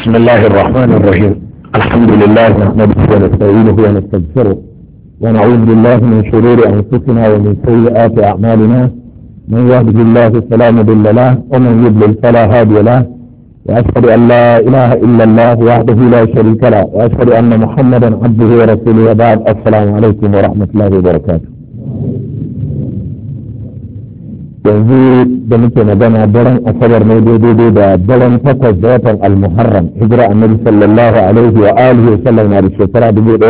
بسم الله الرحمن الرحيم. الحمد لله نحمده ونستعينه ونستغفره ونعوذ بالله من شرور انفسنا ومن سيئات اعمالنا. من يهده الله فلا مضل له ومن يضلل فلا هادي له، واشهد ان لا اله الا الله وحده لا شريك له، واشهد ان محمدا عبده ورسوله. وبعد، السلام عليكم ورحمه الله وبركاته. yanzu da muke magana daren asabar ne daidai da daren 8 da watan al-muharram hijira annabi sallallahu alaihi wa alihi wa sallam na da shekara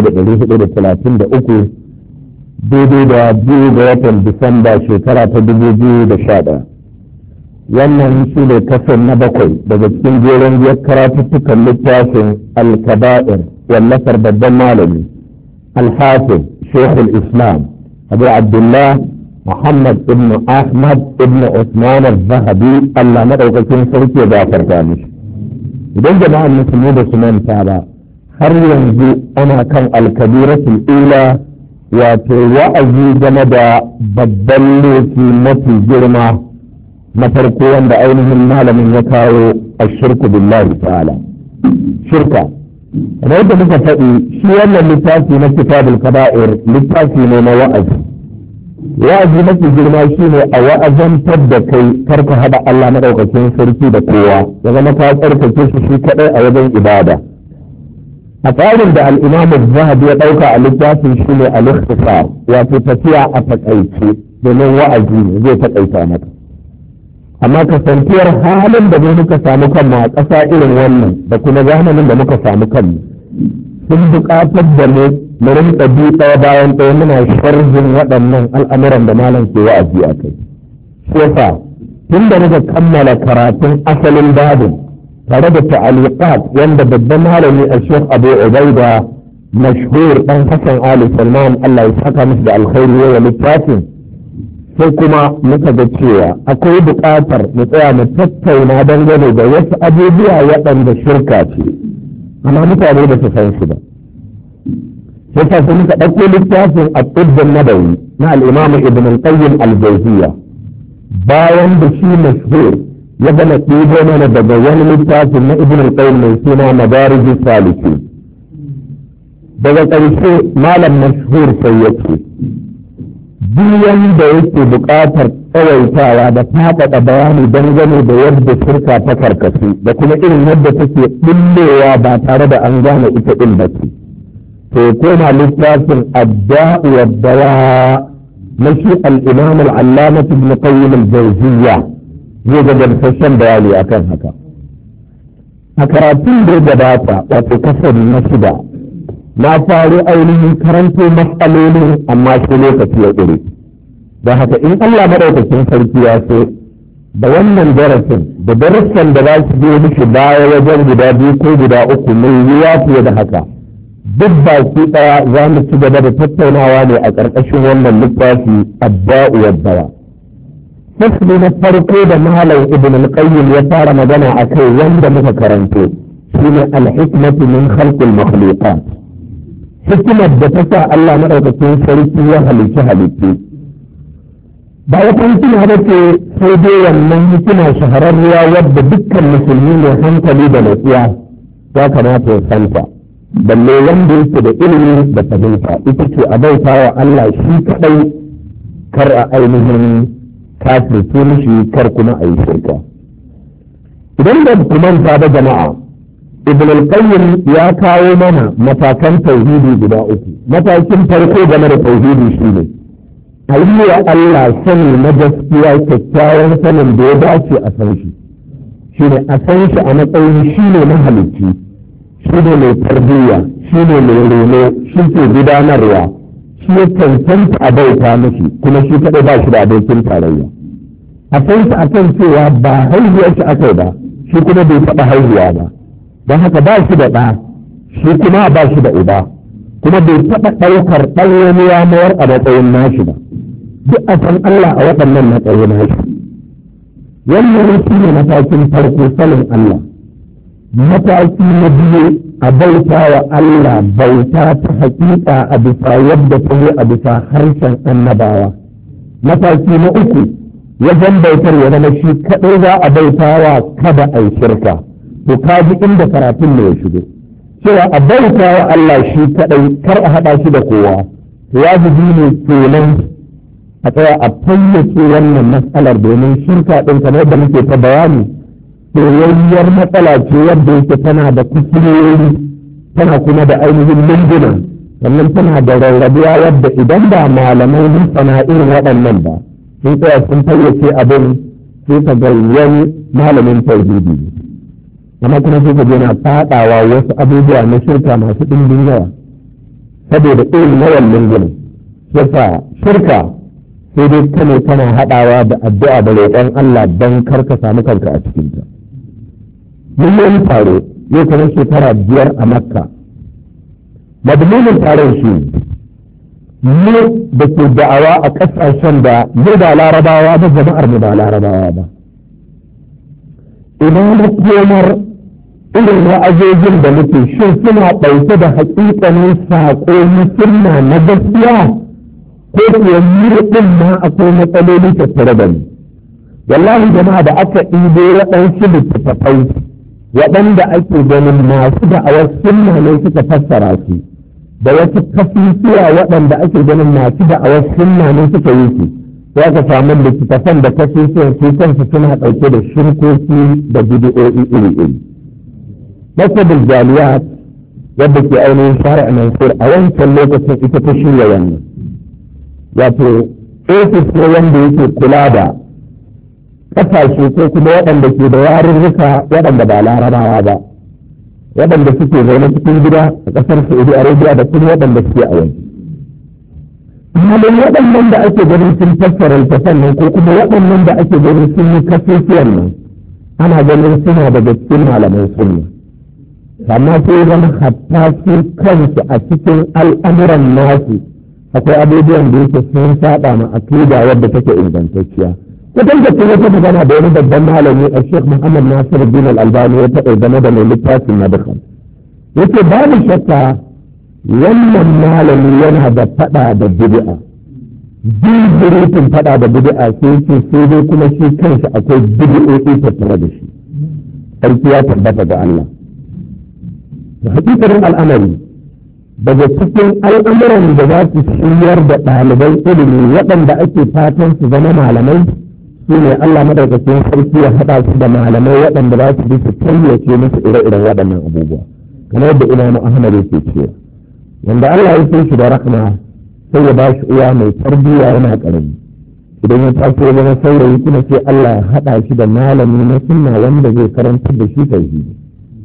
1433 daidai da 2 ga watan disamba shekara ta 2011. wannan shi ne kasar na 7 daga cikin jerin biyar karatuttukan littafin al-kaba'ir wallafar babban malami al-hafiz shekul islam abu abdullah محمد ابن احمد ابن عثمان الذهبي الله مدaukakin sarki ya gafarta mishi. idan jama'an musulmi da su manta ba, har yanzu ana kan alkabiratul ula, wato wa'azi game da babban laifi mafi girma na farko wanda ainihin malamin ya kawo ashirku billahi ta'ala, shirka. kamar yadda muka faɗi, shi wannan littafi na kitabul kaba'ir littafi ne na wa'azi. wa'azi mafi girma shi ne a wa'azantar da kai karka haɗa Allah maɗaukakin sarki da kowa, ya zama ka tsarkake shi kaɗai a wajen ibada. a tsarin da al'imamu zahabi ya ɗauka a littafin shi ne al-ikhtisar, wato tafiya a taƙaice, domin wa'azi ne zai taƙaita maka. amma kasantuwar halin da muka samu kanmu a ƙasa irin wannan da kuma zamanin da muka samu kanmu sun buƙatar da mu rinka bi ɗaya bayan ɗaya muna sharhin waɗannan al'amuran da malam ke wa'azi a kai. shi yasa tun da muka kammala karatun asalin babin tare da ta'aliqat wanda babban malami a Sheikh Abu Ubaida mashhur dan Hassan Ali Salman Allah ya saka musu da alkhairi wa littafin, sai kuma muka ga cewa akwai buƙatar mu tsaya mu tattauna dangane da wasu abubuwa waɗanda shirka ce amma mutane ba su san su ba. sai sa sai muka ɗauko littafin at-tibb an-nabawi na al-imam ibn al-qayyim al-jawziyya, bayan da shi mashhur ya gama ɗibo mana daga wani littafin na ibn al-qayyim mai suna madarij as-salikin. daga ƙarshe malam mashhur sai yake duk wanda yake buƙatar tsawaitawa da faɗaɗa bayani dangane da yadda shirka ta karkasu da kuma irin yadda take ɓullewa ba tare da an gane ita ɗin ba ce, to koma littafin adda'u wa dawa na shi al-imam al-allamah ibn qayyim al-jawziyya zai ga gamsashen bayani akan haka. a karatun da ya gabata, wato kasar na shida, na faru ainihin karanto matsalolin amma shi lokaci ya ƙure. da haka in Allah madaukakin sarki ya so, da wannan darasin da darasin da za su biyo mishi baya wajen guda 2 ko guda 3 mai yiwuwa fiye da haka, duk baki ɗaya za mu ci gaba da tattaunawa ne a ƙarƙashin wannan littafi adda'u wa dawa. fasli na farko da malam ibn al-qayyim ya fara magana a kai wanda muka karanto shine al-hikmatu min khalqil makhluqat, hikimar da ta sa Allah madaukakin sarki ya halicci halittu. ba wata hikima ba ce sai dai wannan hikima shahararriya wadda dukkan musulmi ne hankali da natsuwa ya kamata ya santa, balle wanda yake da ilimi da fahimta, ita ce a bauta wa Allah shi kadai, kar a ainihin kafirce mishi, kar kuma a yi shirka. idan da ku manta ba jama'a, ibn al-qayyim ya kawo mana matakan tauhidi guda 3. matakin farko game da tauhidi shine a yi wa Allah sani na gaskiya, kyakkyawan sanin da ya dace a san shi, shine a san shi a matsayin shine mahalicci, shi ne mai tarbiyya, shi ne mai reno, shi ke gudanarwa, shi ya cancanta a bauta mashi, kuma shi kaɗai ba shi da abokin tarayya. a san shi a kan cewa ba haihuwar shi aka yi ba, shi kuma bai taɓa haihuwa ba, don haka ba shi da ɗa, shi kuma ba shi da uba, kuma bai taɓa ɗaukar ɗan wani ya mayar a matsayin nashi ba. duk a san Allah a waɗannan matsayin nashi. wannan shi ne matakin farko, sanin Allah. mataki na biyu, a bauta wa Allah bauta ta hakika a bisa yadda ta yi a bisa harshen annabawa. mataki na uku, wajen bautar ya zama shi kaɗai za a bauta wa, kada a yi shirka. to ka ji inda karatun ne ya shigo cewa a bauta wa Allah shi kadai kar a haɗa shi da kowa to wajibi ne kenan a tsaya a fayyace wannan matsalar domin shirka ɗin kamar da muke ta bayani soyayyar matsala ce wadda yake tana da kusurori tana kuma da ainihin lunguna sannan tana da rarrabuwa wadda idan ba malamai masana irin waɗannan ba sun tsaya sun fayyace abin sai ka ga wani malamin tauhidi amma kuma sai ka na faɗawa wasu abubuwa na shirka masu ɗimbin yawa saboda irin yawan lunguna yasa shirka sai dai kane tana haɗawa da addu'a da roƙon Allah don kar ka samu kanka a cikinta. Mun yi taro yau kamar shekara 5 a Makka. Madalilin taron shi mu da ke da'awa a ƙasashen da mu ba larabawa ba jama'ar mu ba larabawa ba. Idan hukumar irin wa'azojin da muke shin suna ɗauke da haƙiƙanin saƙo na sunna na gaskiya ko kuwa ɗin ma akwai matsaloli tattare da ni. Wallahi jama'a da aka ɗibo waɗansu littattafai waɗanda ake ganin masu da'awar sunna ne suka fassara su da wasu kasusuwa waɗanda ake ganin masu da'awar sunna ne suka yi su ya ka samu littattafan da kasusuwan su kansu suna ɗauke da shirkoki da bidi'o'i iri-iri. Masabul Jaliyat wadda ke ainihin shari'a Mansur a wancan lokacin ita ta shirya wannan. Wato ofis ne wanda yake kula da ƙasashe ko kuma waɗanda ke da yarurruka waɗanda ba larabawa ba waɗanda suke zaune cikin gida a ƙasar Saudi Arabia da kuma waɗanda suke a waje. Halin waɗannan da ake ganin sun fassara littafan nan ko kuma waɗannan da ake ganin sun yi kasusuwan nan ana ganin suna daga cikin malaman sunna. Amma sai zama hatta su kansu a cikin al'amuran nasu akwai abubuwan da yake sun saba ma akida wadda take ingantacciya. Kudan da kuma wata magana da wani babban malami a Sheikh Muhammad Nasir bin Al-Albani ya taɓa game da mai littafin na dukkan. Yake babu shakka wannan malami yana da faɗa da bid'a. Jirgin faɗa da bid'a sai ce sai dai kuma shi kansa akwai bid'o'i tattare da shi. Sarki ya tabbata ga Allah. Da hakikarin al'amari daga cikin al'amuran da za su shiryar da ɗaliban ilimi waɗanda ake fatan su zama malamai su ne Allah madaukakin sarki ya haɗa su da malamai waɗanda za su bi su tayyace musu ire-iren waɗannan abubuwa kamar yadda Imam Ahmad yake cewa wanda Allah ya san shi da rahma sai ya ba shi uwa mai tarbiyya yana ƙarami idan ya taso ya zama saurayi kuma sai Allah ya haɗa shi da malami na sunna wanda zai karantar da shi tauhidi.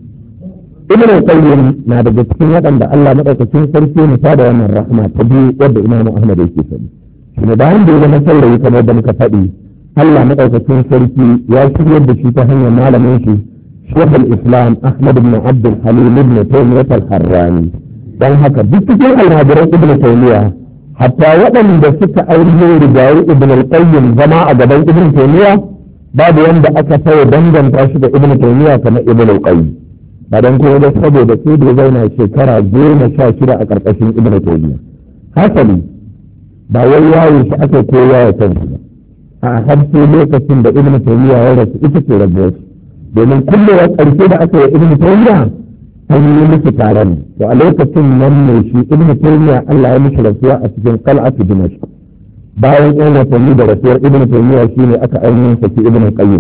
Ibn Qayyim na daga cikin waɗanda Allah madaukakin sarki ya nufa da wannan rahma ta biyu wadda Imam Ahmad yake faɗi. Shi bayan da ya zama saurayi kamar da muka faɗi Allah madaukakin sarki ya shiryar da shi ta hanyar malamin shi Shaykh al-Islam Ahmad ibn Abd al-Halim ibn Taymiyyah al-Harrani. Dan haka duk cikin almajiran Ibn Taymiyyah hatta waɗanda suka aure rigayi Ibn al-Qayyim zama a gaban Ibn Taymiyyah babu wanda aka sai danganta shi da Ibn Taymiyyah kamar Ibn al-Qayyim. Ba dan kuma da saboda sai da zauna shekara 16 a ƙarƙashin Ibn Taymiyyah. Hasali ba wai yawo shi aka koya wa kansu ba. A har sai lokacin da Ibn Taymiyyah ya rasu ita ce rabuwar domin kullewar ƙarshe da aka yi Ibn Taymiyyah an yi musu taron to a lokacin nan ne shi Ibn Taymiyyah Allah ya mishi rasuwa a cikin qal'atu Dimashq bayan ɗan watanni da rasuwar Ibn Taymiyyah shine aka ainihin saki Ibn Qayyim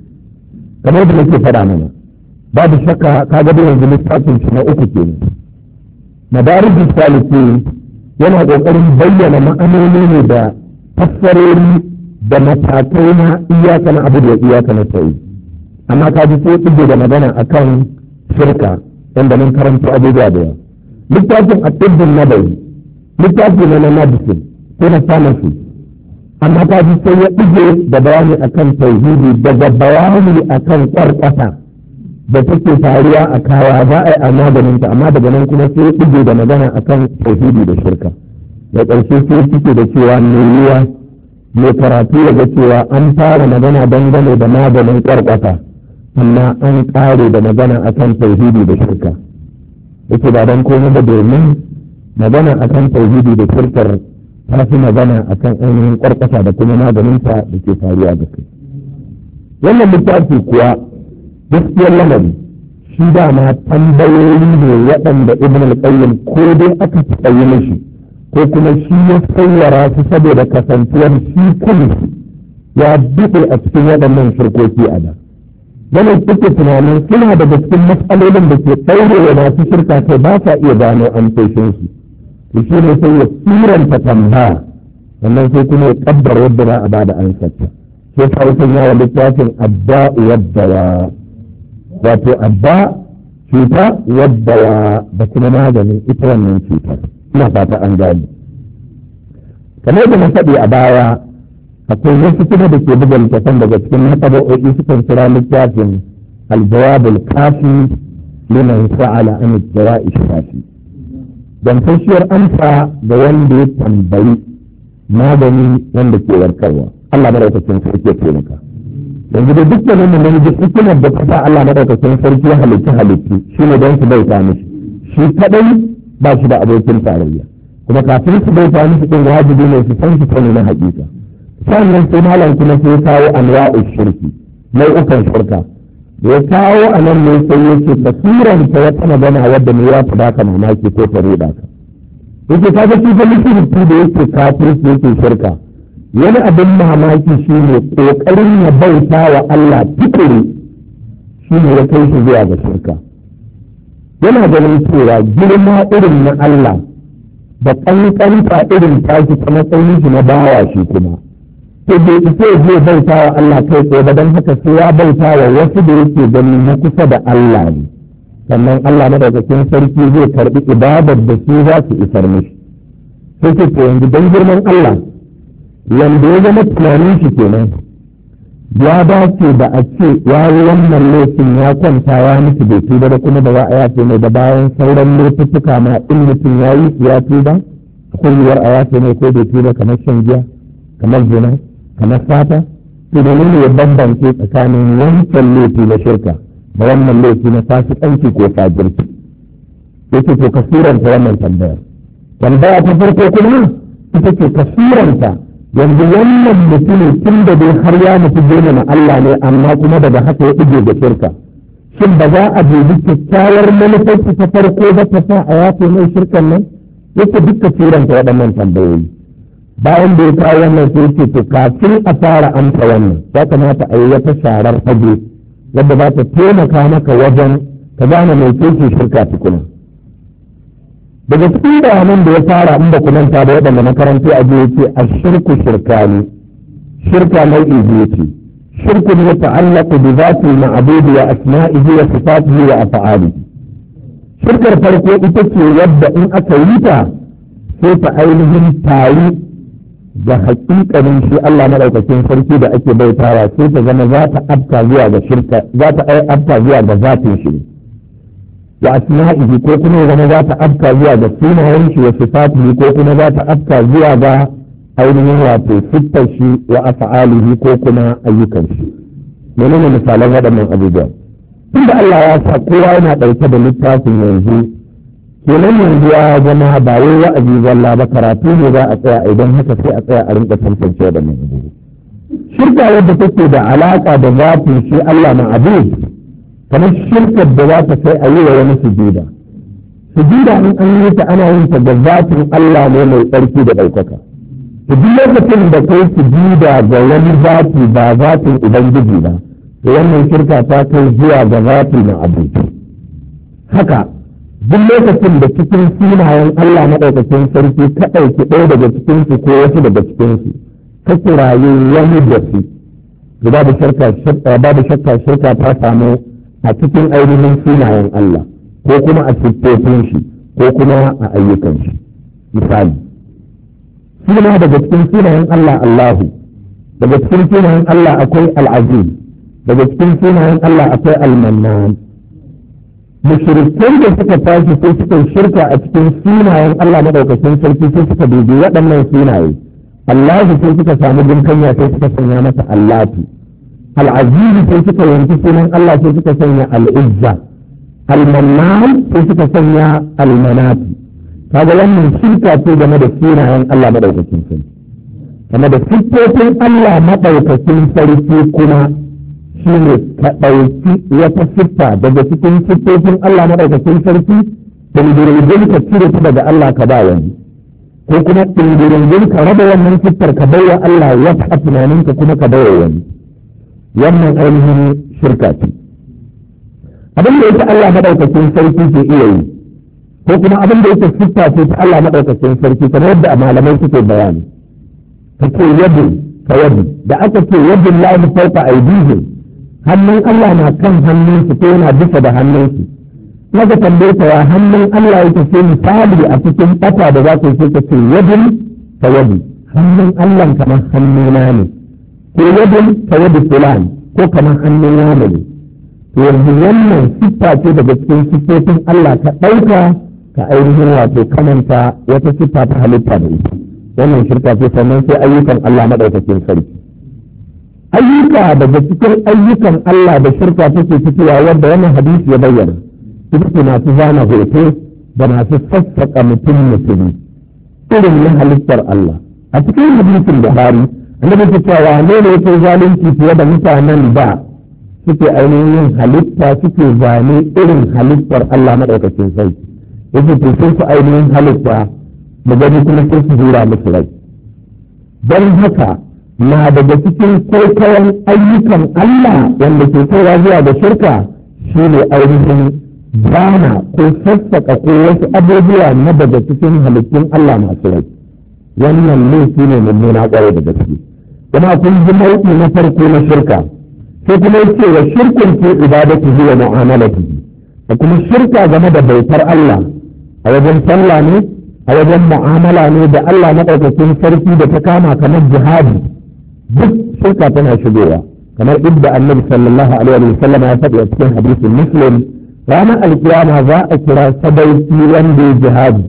kamar da nake faɗa mana babu shakka ka ga da yanzu littafin shi na uku kenan Madarijus Salikin yana ƙoƙarin bayyana ma'anoni ne da fassarori da matakai na iyaka na abu da iyaka na tsayi amma ka ji sai tsige da magana akan shirka wanda mun karanta abubuwa da yawa littafin at-tibbun nabawi littafin na medicine ko na pharmacy amma ka ji sai ya tsige da bayani akan tauhidi daga bayani akan kwarkwata da take faruwa a kawa za a yi a maganinta amma daga nan kuma sai ya tsige da magana akan tauhidi da shirka da ƙarshe sai suke da cewa yiwuwa mai karatu daga cewa an fara magana dangane da maganin ƙwarƙwata amma an ƙare da magana akan tauhidi da shirka yake ba don komai da domin magana akan tauhidi da shirkar ta fi magana akan ainihin ƙwarƙwata da kuma maganinta da ke faruwa da kai. Wannan littafi kuwa gaskiyar lamari shi dama tambayoyi ne waɗanda ibn al-qayyim ko dai aka tsayi mishi ko kuma shi ya tsayara su saboda kasantuwar shi kansu ya buɗe a cikin waɗannan shirkoki a da. Wannan suke tunanin suna daga cikin matsalolin da ke ɗaurewa masu shirka kai ba sa iya gano amsoshinsu. To shi ne sai ya suranta tambaya sannan sai kuma ya ƙaddara yadda za a ba da ansarta. Sai sa wasan yawa littafin adda'u waddawa, wato adda cuta waddawa da kuma maganin ita wannan cutar. Ina fata an gane. Kamar da na faɗi a baya akwai wasu kuma da ke buga littafan daga cikin matsabo'o'i sukan kira littafin aljawabul kafi liman sa'ala an jawa'i shafi. Don fashiyar amsa ga wanda ya tambayi magani wanda ke warkarwa. Allah madaukakin sarki ya taimaka. Yanzu da dukkanin mu namiji hikimar da kasa Allah madaukakin sarki ya halittu shine don su bauta mishi. Shi kadai ba shi da abokin tarayya. Kuma kafin su bauta mishi din wajibi ne su san shi sani na hakika. Sannan sai malam kuma sai kawo anwa'u shirki, nau'ukan shirka. Ya kawo a nan ne sai yake tasirin ta wata magana wadda ne ya ta baka mamaki ko ta reda ka. Yake kaga shi da mutunci da yake kafirci yake shirka. Wani abin mamaki shi ne ƙoƙarin ya bauta wa Allah tukuri shi ne ya kai shi zuwa ga shirka. Yana ganin cewa girma irin na Allah da ƙanƙanta irin tashi ta matsayin shi na bawa shi kuma. Sai bai isa ya je bauta wa Allah kai tsaye ba don haka sai ya bauta wa wasu da yake gani na kusa da Allah ne. Sannan Allah madaukakin sarki zai karɓi ibadar da su za su isar mishi. Sai ce to yanzu don girman Allah wanda ya zama tunanin shi kenan ya dace da a ce ya yi wannan laifin ya kwanta ya mutu bai tuba da kuma da za a yafe mai da bayan sauran laifuffuka ma in mutum ya yi su ya tuba akwai yiwuwar a yafe mai ko bai tuba kamar shan giya kamar zina kamar fata to da ne ya bambance tsakanin wancan laifi na shirka da wannan laifi na fasikanci ko fajirci yake to kasuranta wannan tambaya ta farko kuma ita ce kasuranta yanzu wannan mutumin tun da dai har ya mutu gona na Allah ne amma kuma daga haka ya ɗige da shirka shin ba za a dubi kyakkyawar manufarsa ta farko ba ta sa a yafe mai shirkan nan yake duka turanta waɗannan tambayoyi bayan da ya kawo wannan sai ce to kafin a fara amsa wannan ya kamata a yi wata sharar fage wadda za ta taimaka maka wajen ka gane mai keke shirka tukuna. Daga cikin bayanan da ya fara in ba ku manta da waɗanda makarantu a jiya ce a shirku shirkani shirka nau'i biyu ce shirku ne ta'allaqu bi zati al-ma'bud wa asma'ihi wa sifatihi wa af'alihi. Shirkar farko ita ce yadda in aka yi ta sai ta ainihin tari ga hakikanin shi Allah madaukakin sarki da ake bautawa sai ta zama za ta afka zuwa ga shirka za ta afka zuwa ga zatin shi wa asma'ihi ko kuma zama za ta afka zuwa ga sunayen shi wa sifatihi ko kuma za ta afka zuwa ga ainihin wato siffar shi wa af'alihi ko kuma ayyukan shi. Menene misalan waɗannan abubuwa? Tunda Allah ya sa kowa yana ɗauke da littafin yanzu kenan yanzu ya zama ba wai wa'azi zalla ba karatu ne za a tsaya idan haka sai a tsaya a rinka tantance waɗannan abubuwa. Shirka wadda take da alaƙa da zafin shi Allah na abu kamar shirkar da za ta kai a yi wa wani sujuda. Sujuda in an yi ta ana yin ta da zafin Allah ne mai tsarki da ɗaukaka. To duk lokacin da kai sujuda ga wani zafi ba zafin Ubangiji ba, to wannan shirka ta kai zuwa ga zafi na abu. Haka duk lokacin da cikin sunayen Allah maɗaukakin sarki ka ɗauki ɗaya daga cikinsu ko wasu daga cikinsu ka kiraye wani da su. Babu shakka shirka ta samu a cikin ainihin sunayen Allah ko kuma a siffofin shi ko kuma a ayyukan shi. Misali, suna daga cikin sunayen Allah Allahu, daga cikin sunayen Allah akwai Al-Aziz, daga cikin sunayen Allah akwai Al-Mannan. Mushrikai da suka tashi sai suka shirka a cikin sunayen Allah madaukakin sarki sai suka dubi waɗannan sunaye. Allahu sai suka samu dinkanya sai suka sanya masa Allatu. Al-Aziz sai suka yanki sunan Allah sai suka sanya Al-Izza. Al-Mannan sai suka sanya Al-Manati. Kaga wannan shirka ce game da sunayen Allah madaukakin sarki. Game da siffofin Allah madaukakin sarki kuma shi ne ka ɗauki wata siffa daga cikin siffofin Allah maɗaukakin sarki ɗingirgin ka cire ta daga Allah ka ba wani, ko kuma ɗingirgin ka raba wannan siffar ka bai wa Allah wata a tunaninka kuma ka bai wa wani. Wannan ainihin shirka ce. Abin da yake Allah maɗaukakin sarki ke iya yi, ko kuma abin da yake siffa ce ta Allah maɗaukakin sarki kamar yadda malamai suke bayani. Ka ce yadda ka yadda da aka ce yadda Allah fauka aidihim, hannun Allah na kan hannunsu ko yana bisa da hannunsu. Maka tambaye ta ya hannun Allah yake ce misali a cikin ƙasa da za ka yi ka ce yadin ka yadi, hannun Allah kamar hannuna ne, ko yadin ka yadi fulan ko kamar hannun wani ne. Yanzu wannan siffa ce daga cikin siffofin Allah ka ɗauka ka ainihin wato kamanta wata siffa ta halitta da ita. Wannan shirka ce, sannan sai ayyukan Allah maɗaukakin sarki. Ayyuka daga cikin ayyukan Allah da shirka take fitowa wanda wannan hadisi ya bayyana. Ita ce masu zana hoto da masu sassaƙa mutumi irin na halittar Allah. A cikin hadisin Buhari, annabi ta cewa ne yake zalunci fiye da mutanen da suke ainihin halitta suke zane irin halittar Allah maɗaukakin sarki. Yake to sai su ainihin halitta mu gani kuma sai su jura musu rai. Don haka na daga cikin kwaikwayon ayyukan Allah wanda ke kaiwa zuwa da shirka shi ne ainihin zana ko sassaƙa ko wasu abubuwa na daga cikin halittun Allah masu rai. Wannan ne shi ne mummuna ƙwarai da gaske. Kuma kun ji nau'i na farko na shirka. Sai kuma yace wa shirkun fi ibadati wa mu'amalati, da kuma shirka game da bautar Allah a wajen sallah ne, a wajen mu'amala ne da Allah maɗaukakin sarki da ta kama kamar jihadi, duk shirka tana shigowa. Kamar idda annabi sallallahu alaihi wa sallam ya faɗi a cikin hadisin Muslim, ranar alkiyama za a kira sadauki wanda ya jihadi,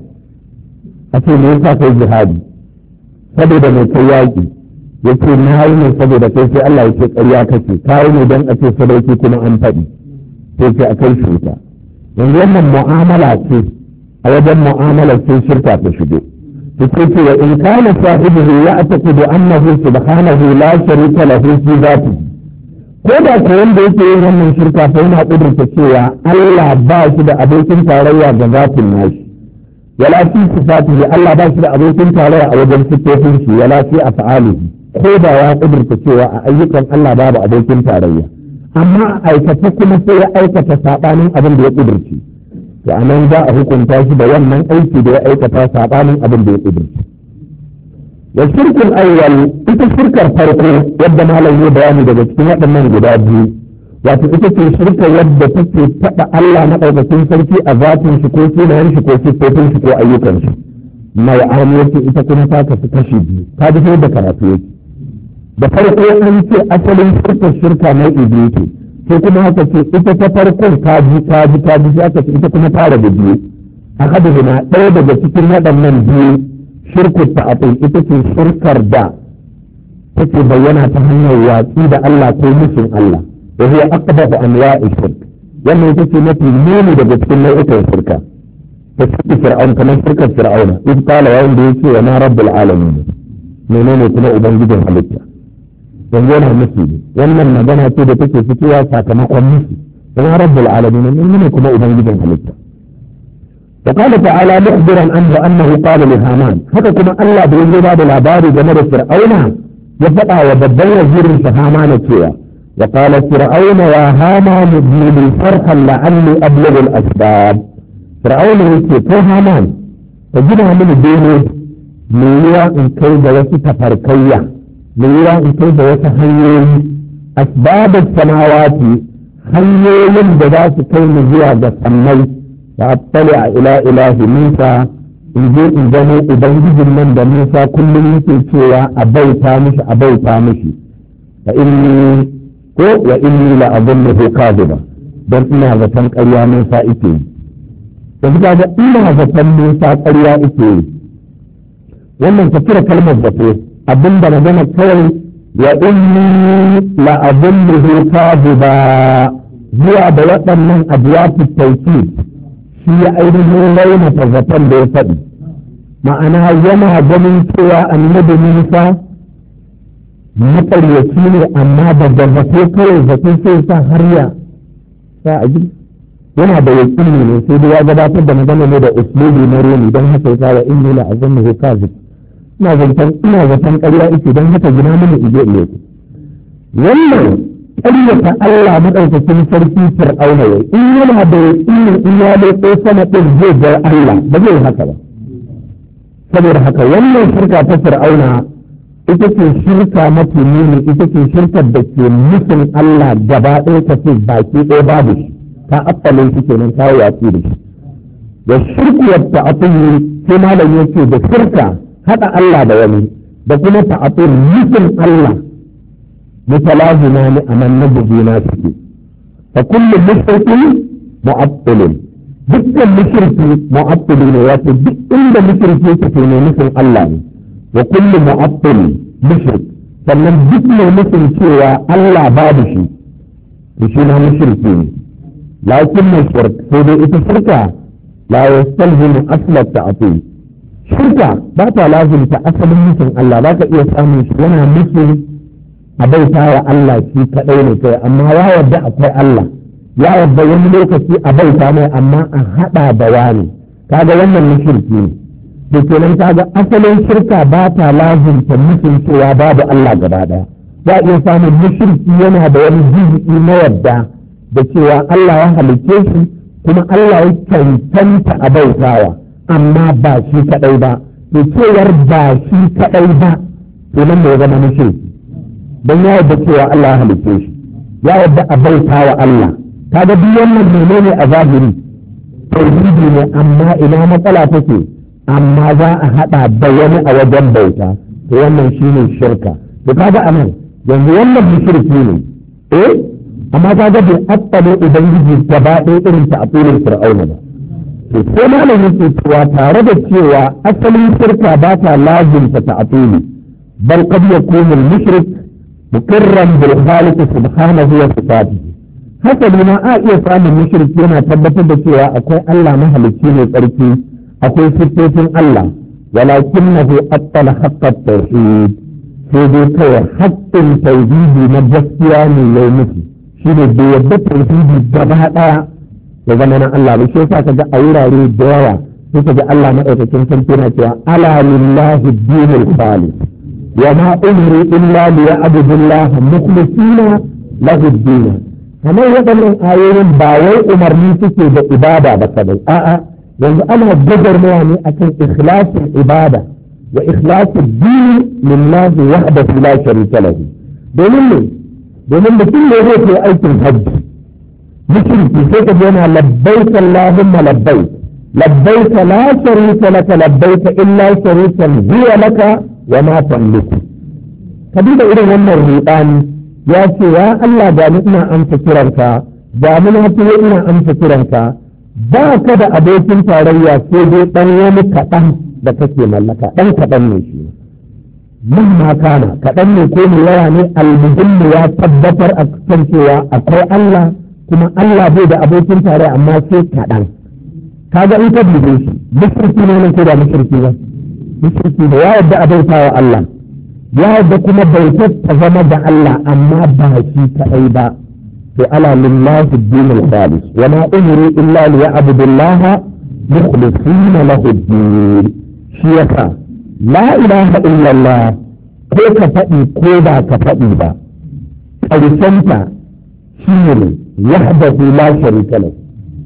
a ce me yasa kai jihadi? Saboda mai kai yaƙi. Yake na yi ne saboda kai, sai Allah ya ce ƙarya kake, kayi ne don a ce sadauki kuma an faɗi, sai ce a kai shuka. Yanzu wannan mu'amala ce, a wajen mu'amala sai shirka ta shigo. Sai ce wa in kana sahibihi ya ataqidu annahu subhanahu la sharika lahu fi dhatihi. Ko da ko wanda yake yin wannan shirka fa yana kudurta cewa Allah ba shi da abokin tarayya ga zatin nashi. Wala fi sifatihi, Allah ba shi da abokin tarayya a wajen sifofin shi, wala fi af'alihi. Ko da ya kudurta cewa a ayyukan Allah babu abokin tarayya, amma a aikata kuma sai ya aikata saɓanin abin da ya kudurci, to a nan za a hukunta shi da wannan aiki da ya aikata saɓanin abin da ya kudurci. Da shirkin awwal, ita shirkar farko wadda malam ya bayani daga cikin waɗannan guda biyu, wato ita ce shirkar wadda take taɓa Allah maɗaukakin sarki a zatin shi ko sunayen shi ko siffofin shi ko ayyukan shi. Nau'ani yake ita kuma ta kasu kashi biyu, ta ji da karatu yake. Da farko an ce asalin shirka nau'i biyu ce, sai kuma haka ce ita ta farkon ta ji aka ce ita kuma tara da biyu. A hadu na ɗaya daga cikin waɗannan biyu shirkar ta akwai ita ce shirkar da take bayyana ta hanyar watsi da Allah ko musun Allah, da huwa aqbahu anwa'i shirk. Wannan ita ce mafi muni daga cikin nau'ikan shirka. Ta shirki fir'aun kamar shirkar fir'auna, in kala yayin da yake wa na rabbul alamin, menene kuma ubangijin halitta. yanzu yana musu wannan magana ce da take fitowa sakamakon musu kuma rabbul alamin ne kuma ubangijin halitta. وقال تعالى مخبرا عنه انه قال لهامان haka kuma Allah da yanzu ba da labari game da fir'auna ya faɗa wa babban wazirin sa Haman cewa wa qala fir'auna ya Haman ibni li farhan la'alli ablughu al-asbab. fir'auna yake ko Haman ka gina mini bene me yiwa in kai da wasu tafarkayya, me yiwa in kai da wasu hanyoyi, asbabus samawati, hanyoyin da za su kai mu zuwa ga sammai. فأطلع إلى إله موسى إن جئت زمو أبنجد من دا موسى كل يسي سوى أبيتا مشي وإني لأظنه كاذبا بل إنا ذاتن قريا موسى إتي فإذا إنا ذاتن موسى قريا إتي ومن تكير كلمة ذاتي أبن دا نجمع كوي وإني لأظنه كاذبا هو بوطن من أبواب التوكيد shi ya ainihin raunata zaton da ya faɗi, ma'ana yana ganin cewa annabi Musa matsaryaci ne amma da zato kawai zato sai sa har ya sa a ji yana da yaƙini ne sai da ya gabatar da magana ne da uslubi na rumi don haka ya kawo inni la azannahu kazib ina zaton ƙarya ike don haka gina mana ije iya wannan ƙaryata Allah maɗaukakin sarki fir'auna yai in yana da yaƙinin in ya leƙo sama ɗin zai bar Allah ba zai haka ba saboda haka wannan shirka ta fir'auna ita ce shirka mafi muni ita ce shirkar da ke nufin Allah gaba ɗaya ta ce baki ɗaya babu shi ta affalin shi kenan ta yi watsi da shi da shirku yadda a sai malam yake da shirka haɗa Allah da wani da kuma ta'atul nufin Allah mutalazima ne a nan na bugina suke fa kullu mushrikin mu'attilin dukkan mushriki mu'attili ne wato duk inda mushriki yake ne nufin Allah ne wa kullu mu'attil mushrik sannan duk mai nufin cewa Allah babu shi to shi na mushriki ne lakin shirk sai dai ita shirka la yastalzimu asla ta'atul shirka ba ta lazimta asalin nufin Allah za ka iya samun shi yana nufin a bauta wa Allah shi kaɗai ne kai amma ya yarda akwai Allah ya yarda wani lokaci a bauta mai amma a haɗa da wani kaga wannan mushriki ne to kenan kaga asalin shirka ba ta lazimta nufin cewa babu Allah gaba ɗaya za a iya samun mushriki yana da wani jiki na yarda da cewa Allah ya halicce shi kuma Allah ya cancanta a bautawa amma ba shi kaɗai ba to cewar ba shi kaɗai ba to nan ne ya zama mushriki don ya yarda cewa Allah ya halicce shi ya yarda a bauta wa Allah kaga duk wannan menene a zahiri tauhidi ne amma ina matsala take amma za a hada da wani a wajen bauta to wannan shine shirka to kaga anan yanzu wannan mushriki ne amma kaga bai attale ubangiji gaba ɗaya irin ta afilin fir'auna ba to sai malamin ke cewa tare da cewa asalin shirka ba ta lazimta ta afili bal qad yakunu al-mushrik مقرا بالخالق سبحانه وصفاته hasali ma a iya samun mushriki yana tabbatar da cewa akwai Allah mahalicci mai tsarki akwai siffofin Allah walakinahu attala haqqat tauhid sai dai kawai haƙƙin tauhidi na gaskiya ne yayi nufi shine da yadda tauhidi gaba ɗaya ya zama na Allah ba shi yasa kaga a wurare da yawa sai kaga Allah madaukakin sarki yana cewa ala lillahi dinul khalis وما أمروا إلا ليعبدوا الله مخلصين له الدين kamar waɗannan ayoyin ba wai umarni suke da ibada ba kadai a'a yanzu ana gagarmawa ne akan ikhlasin ibada wa ikhlasin dini lillahi wahdahu la sharika lahu domin mutum ne zai yi aikin hajji mushriki sai ka ji yana labbaik allahumma labbaik labbaik la sharika laka labbaik illa sharikan huwa laka wa ma tamliku ka duba irin wannan rudani ya ce ya Allah da ni ina amsa kiranka da mun hafi ina amsa kiranka ba ka da abokin tarayya sai dai dan wani kaɗan da kake mallaka dan kaɗan ne shi mun ma kana kaɗan ne ko mu yawa ne almuhimmi ya tabbatar a kan cewa akwai Allah kuma Allah bai da abokin tarayya amma sai kaɗan kaga in ka dube shi mushriki ne ko da mushriki ba mushriki da ya yarda a bauta wa Allah ya yarda kuma bautar ta zama da Allah amma ba shi kaɗai ba to ala lillahi dinul khalis wa ma umiru illa liya'budu Allah mukhlisina lahu ad-din shi yasa la ilaha illa Allah ko ka faɗi ko ba ka faɗi ba ƙarshenta shi ne wahdahu la sharika lahu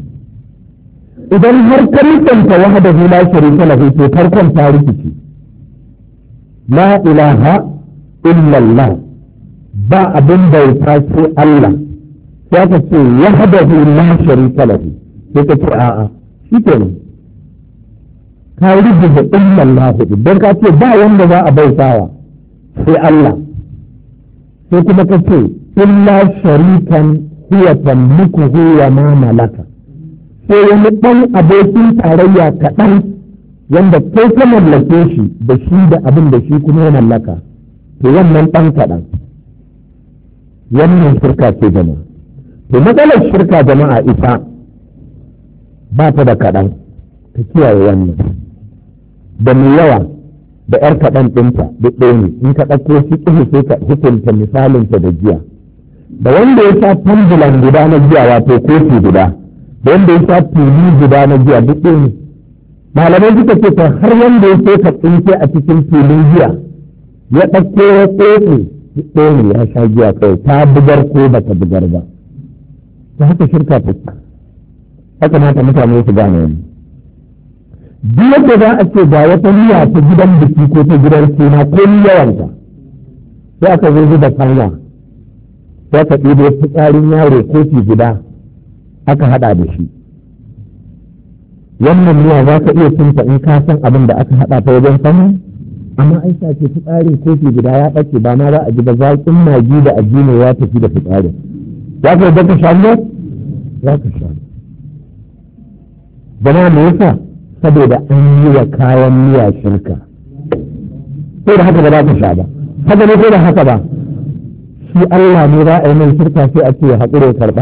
idan har ka mutunta wahdahu la sharika lahu to farkon ta rikici la ilaha illallah ba abin bauta ce Allah sai ka ce wahdahu la sharika lahu sai ka ce a'a shi ke ne ka rubuta illallah don ka ce ba wanda za a bautawa sai Allah sai kuma ka ce illa sharikan huwa tamlikuhu wa ma malaka sai wani ɗan abokin tarayya kaɗan wanda kai ka mallake shi da shi da abin da shi kuma ya mallaka to wannan ɗan kaɗan wannan shirka ce jama'a to matsalar shirka jama'a ita ba ta da kaɗan ka kiyaye wannan da mai yawa da ‘yar kaɗan ɗinta duk ɗaya ne, in ka ɗauko shi ƙihu sai ka hukunta misalinta da giya. Da wanda ya sha tambulan guda na giya wato kofi guda, da wanda ya sha tulu guda na giya duk ɗaya ne. Malamai suka ce to har wanda ya sai ka tsinke a cikin tulun giya ya ɗauko ya tsofe duk ɗaya ne, ya sha giya kawai, ta bugar ko ba ta bugar ba. Ta haka shirka ta haka mata mutane su gane wani. Duk yadda za a ce ga wata niyya ta gidan biki ko ta gidan suna ko yawanta, sai aka zo zuba sanya, sai aka ɗibo fitsarin yaro kofi guda aka haɗa da shi. Wannan niyya za ka iya cinta in ka san abin da aka haɗa ta wajen sanya, amma aisha ce fitsarin kofi guda ya ɓace ba ma za a ji ba zaƙin magi da addini ya tafi da fitsarin. Za ka yadda ka sha ne? Za ka sha. Zama me yasa? Saboda an yi wa kayan miya shirka. Sai da haka ba za ka sha ba. Haka ne ko da haka ba. Shi Allah ne za a yi mai shirka sai a ce ya haƙure karɓa.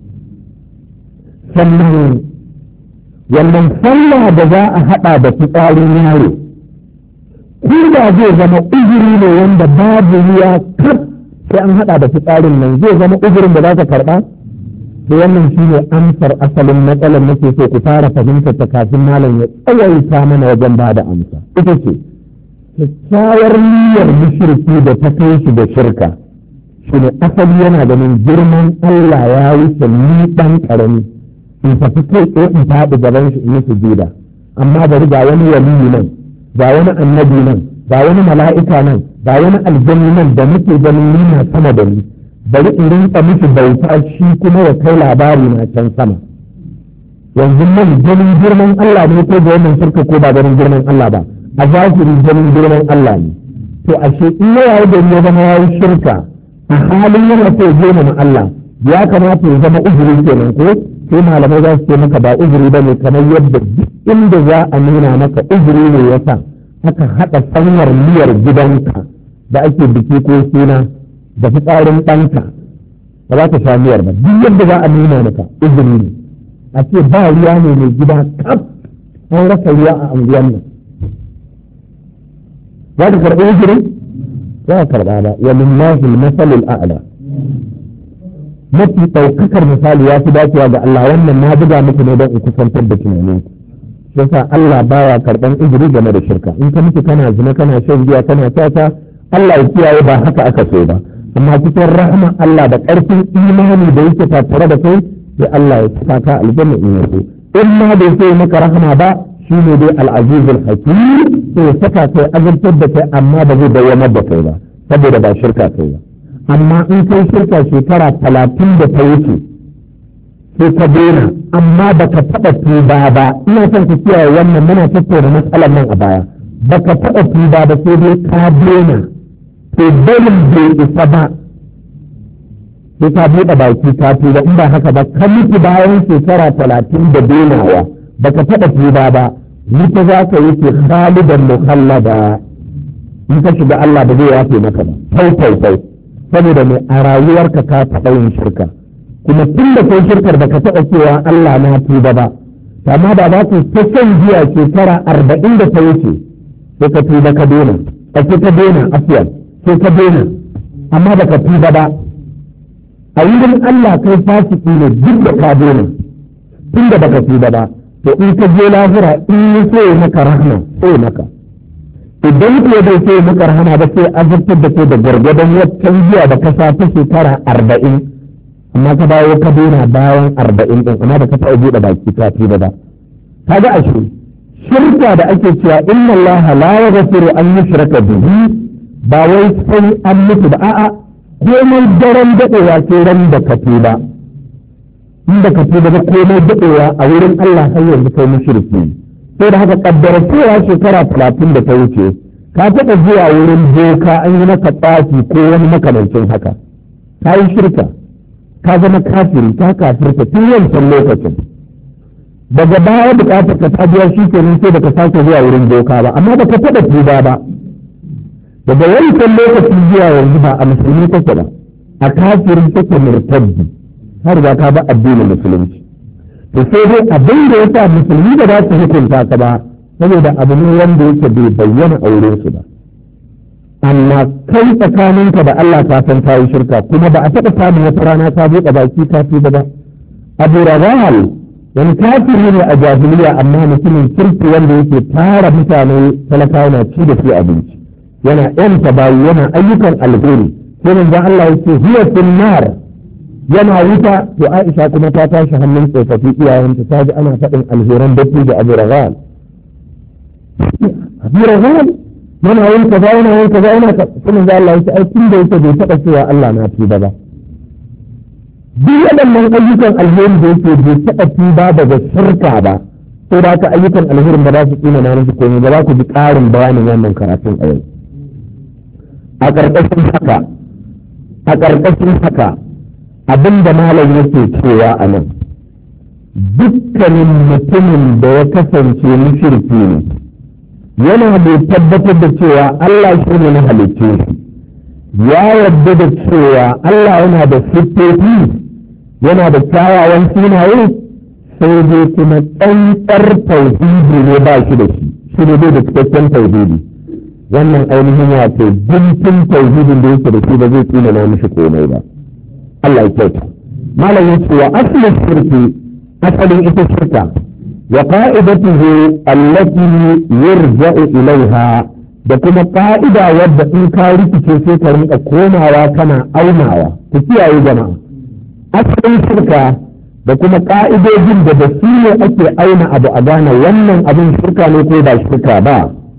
Sannan wannan sallah da za a haɗa da fitsarin yaro, ko da zai zama uzuri ne wanda babu ruwa kaf sai an haɗa da fitsarin nan, zai zama uzurin da za ka karɓa? to wannan shi ne amsar asalin matsalar nake so ku fara fahimtar ta kafin malam ya tsawaita mana wajen ba da amsa. Ita ce kyakkyawar niyyar mushriki da ta kai shi da shirka shi ne asali yana ganin girman Allah ya wuce ni ɗan ƙarami in tafi kai ko in faɗi gaban shi in yi sujuda, amma bari ga wani waliyi nan, ga wani annabi nan, ga wani mala'ika nan, ga wani aljanni nan da muke ganin ni na sama da ni, bari in rinka miki bauta shi kuma ya kai labari na can sama. Yanzu nan ganin girman Allah ne ko da wannan shirka ko ba ganin girman Allah ba, a zahiri ganin girman Allah ne. To ashe in ya yi da ya zama ya yi shirka a halin yana so ya girmama Allah, ya kamata ya zama uzuri kenan ko sai malamai za su ce maka ba uzuri ba ne, kamar yadda duk inda za a nuna maka uzuri ne ya sa aka haɗa sanyar miyar gidanka da ake biki ko suna da fitsarin ɗanka ba za ka sha miyar ba, duk yadda za a nuna maka uzuri ne. A ce ba ruwa ne mai gida kaf an rasa ruwa a anguwan nan, za ka karɓi uzuri? za ka karɓa ba. wa lillahi al-masalul a'la. mafi ɗaukakar misali ya fi dacewa ga Allah, wannan na buga muku ne don in kusantar da tunanin ku. Yasa Allah baya karɓan uzuri game da shirka. In ka mutu kana zina kana shan giya kana tata, Allah ya kiyaye ba haka aka so ba. Amma cikin rahama Allah da ƙarfin imani da yake tattare da kai, sai Allah ya saka ka aljanna in yaso. In ma bai sai maka rahama ba, shi ne dai al-azizul hakim, sai ya saka kai azabtar da kai amma ba zai bayyana da kai ba, saboda ba shirka kai ba. Amma in kai shirka shekara 30 da ta wuce sai ka daina, amma baka taɓa tuba ba, ina son ku kiyaye wannan, muna tattauna matsalar nan a baya. Baka taɓa tuba ba sai dai ka daina, to barin bai isa ba sai ka buɗe baki ka tuba, in ba haka ba ka mutu bayan shekara 30 da dainawa baka taɓa tuba ba, mutu za ka yi ke khalidan mukhallada, in ka shiga Allah ba zai yafe maka ba, kai saboda mai a rayuwarka ka taɓa yin shirka, kuma tun da kai shirkar baka taɓa cewa Allah na tuba ba, amma da za ku ta shan giya shekara 40 da ta wuce sai ka tuba ka daina, sai ka daina afiyar sai ka daina, amma baka tuba ba. A wurin Allah kai fasiki ne duk da ka daina, tun da baka tuba ba, to in ka je lahira in yi so maka rahama sai maka. Idan ko bai sai maka rahama ba sai azabtar da ke da gargadon waccan giya da ka sa ta shekara 40, amma ka dawo ka daina bayan 40 din, amma baka taɓa buɗe baki ka tuba ba. Kaga ashe shirka da ake cewa inna Allah la yaghfiru an yushraka bihi ba wai sai an mutu ba, a'a komai daren daɗewa sai ran da ka tuba. In da ka tuba ba komai daɗewa a wurin Allah har yanzu kai mushriki. Sai da haka kaddara cewa shekara 30 da ta wuce ka taɓa zuwa wurin boka an yi maka tsafi ko wani makamancin haka, ka yi shirka, ka zama kafiri, ka kafirta tun wancan lokacin. Daga baya bukatar ka ta biya shi kenan sai baka sake zuwa wurin boka ba, amma baka taɓa tuba ba. Daga wancan lokacin zuwa yanzu ba a musulmi take ba, a kafirin take murtaddi, har da ka ba addinin musulunci. To sai dai abin da ya sa musulmi da za su hukunta ka ba, saboda abu ne wanda yake bai bayyana auren su ba, amma kai tsakaninka da Allah ka san ta yi shirka kuma ba a taɓa samun wata rana ta buɗe baki ta fi ba. Abu Rawal wani kafiri ne a jahiliya amma mutumin kirki wanda yake tara mutane talakawa na ci da su abinci, yana yanta bayi, yana ayyukan alheri. sai manzo Allah yake huwa fil nar, yana wuta. To Aisha kuma ta tashi hannun tsofaffi iyayenta ta ji ana faɗin alheran datti da Abu Rawal. Abu Rawal yana yin kaza yana yin kaza yana kuma manzo Allah yake ai tun da yake bai taɓa cewa Allah na tuba ba. Duk waɗannan ayyukan alheri da yake bai taɓa tuba daga shirka ba, sai da haka ayyukan alherin ba za su tsina na musu komai ba. Za ku ji ƙarin bayanin wannan karatun a yau. A ƙarƙashin haka abin da malam yake cewa a nan, dukkanin mutumin da ya kasance mushriki ne yana mai tabbatar da cewa Allah shi ne na halicce shi, ya yarda da cewa Allah yana da siffofi, yana da kyawawan sunaye, sai dai kuma tsantsar tauhidi ne ba shi da shi ne da cikakken tauhidi. Wannan ainihin wato guntun tauhidin da yake da shi ba zai tsina na mishi komai ba. Allah ya kyauta. Malam ya ce wa asalin shirki, asalin ita shirka, wa qa'idatuhu allati yurja'u ilaiha, da kuma ka'ida wadda in ka rikice sai ka rinka komawa kana aunawa. Ku kiyaye jama'a. Asalin shirka da kuma ka'idojin da su ne ake auna abu a gane wannan abin shirka ne ko ba shirka ba.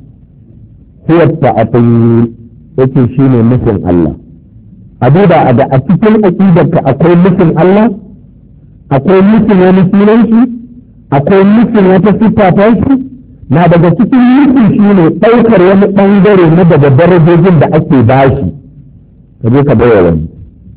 Huwa ta'atil, yake shine nufin Allah. A duba a cikin aqidarka akwai nufin Allah, akwai nufin wani sunan shi, akwai nufin wata siffa ta shi. Na daga cikin nufin shi ne ɗaukar wani ɓangare na daga darajojin da ake bashi ka je ka bayar wani.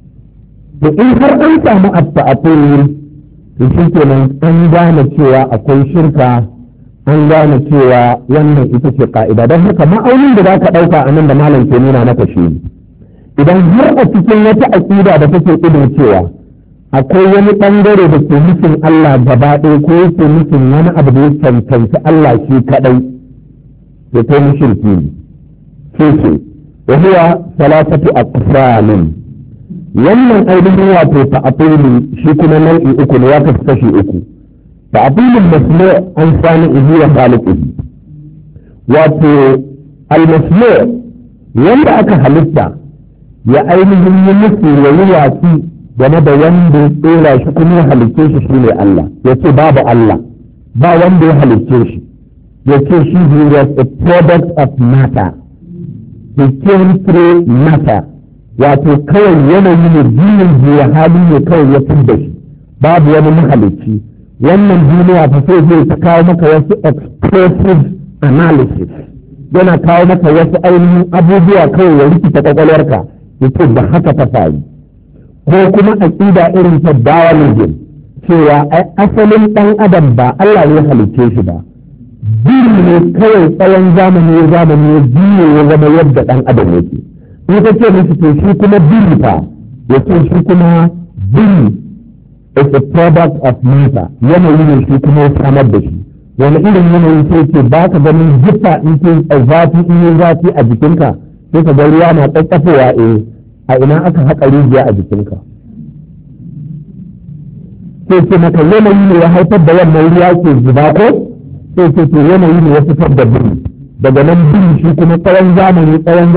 To in har an samu at-ta'atil, to shi kenan an gane cewa akwai shirka, an gane cewa wannan ita ce ka'ida. Don haka ma'aunin da za ka ɗauka a nan da malam ke nuna maka shi ne, idan har a cikin wata aƙida da take ƙudin cewa akwai wani ɓangare da ke nufin Allah gaba ɗaya ko yake nufin wani abu da ya cancanci Allah shi kaɗai, ya kai mushriki ne. Ce wa huwa salatatu aqsamin, wannan ainihin wato ta'atili shi kuma nau'i uku ne, ya kasu kashi uku. ta'atilul masmu' an sani'ihi wa khaliqihi, wato al-masmu' wanda aka halitta ya ainihin yi nufi ya yi watsi game da wanda ya tsera shi kuma ya halicce shi shi ne Allah, ya ce babu Allah, ba wanda ya halicce shi, ya ce shi he was a product of matter, he came through matter, wato kawai yanayi ne, jinin jiya hali ne kawai ya fi da shi, babu wani mahalicci. Wannan duniya fa sai zai kawo maka wasu expressive analysis, yana kawo maka wasu ainihin abubuwa kawai ya rikita kwakwalwarka, ya ce da haka ta faru. Ko kuma aƙida irin ta Darwinism, cewa asalin ɗan adam ba Allah ne halicce shi ba, biri ne kawai tsawon zamani ya biyo ya zama yadda ɗan adam yake. In ka ce musu to shi kuma biri fa, ya ce shi kuma biri is a product of matter, yanayi ne shi kuma ya samar da shi. Wani irin yanayi sai ce ba ka ganin jifa in ce zafi in yi zafi a jikinka, sai ka ga ruwa na tsatsafowa a ina aka haƙa rijiya a jikinka. Sai ce maka yanayi ne ya haifar da wannan ruwa ke zuba ko? Sai ce to yanayi ne ya fitar da biri. Daga nan biri shi kuma tsawon zamani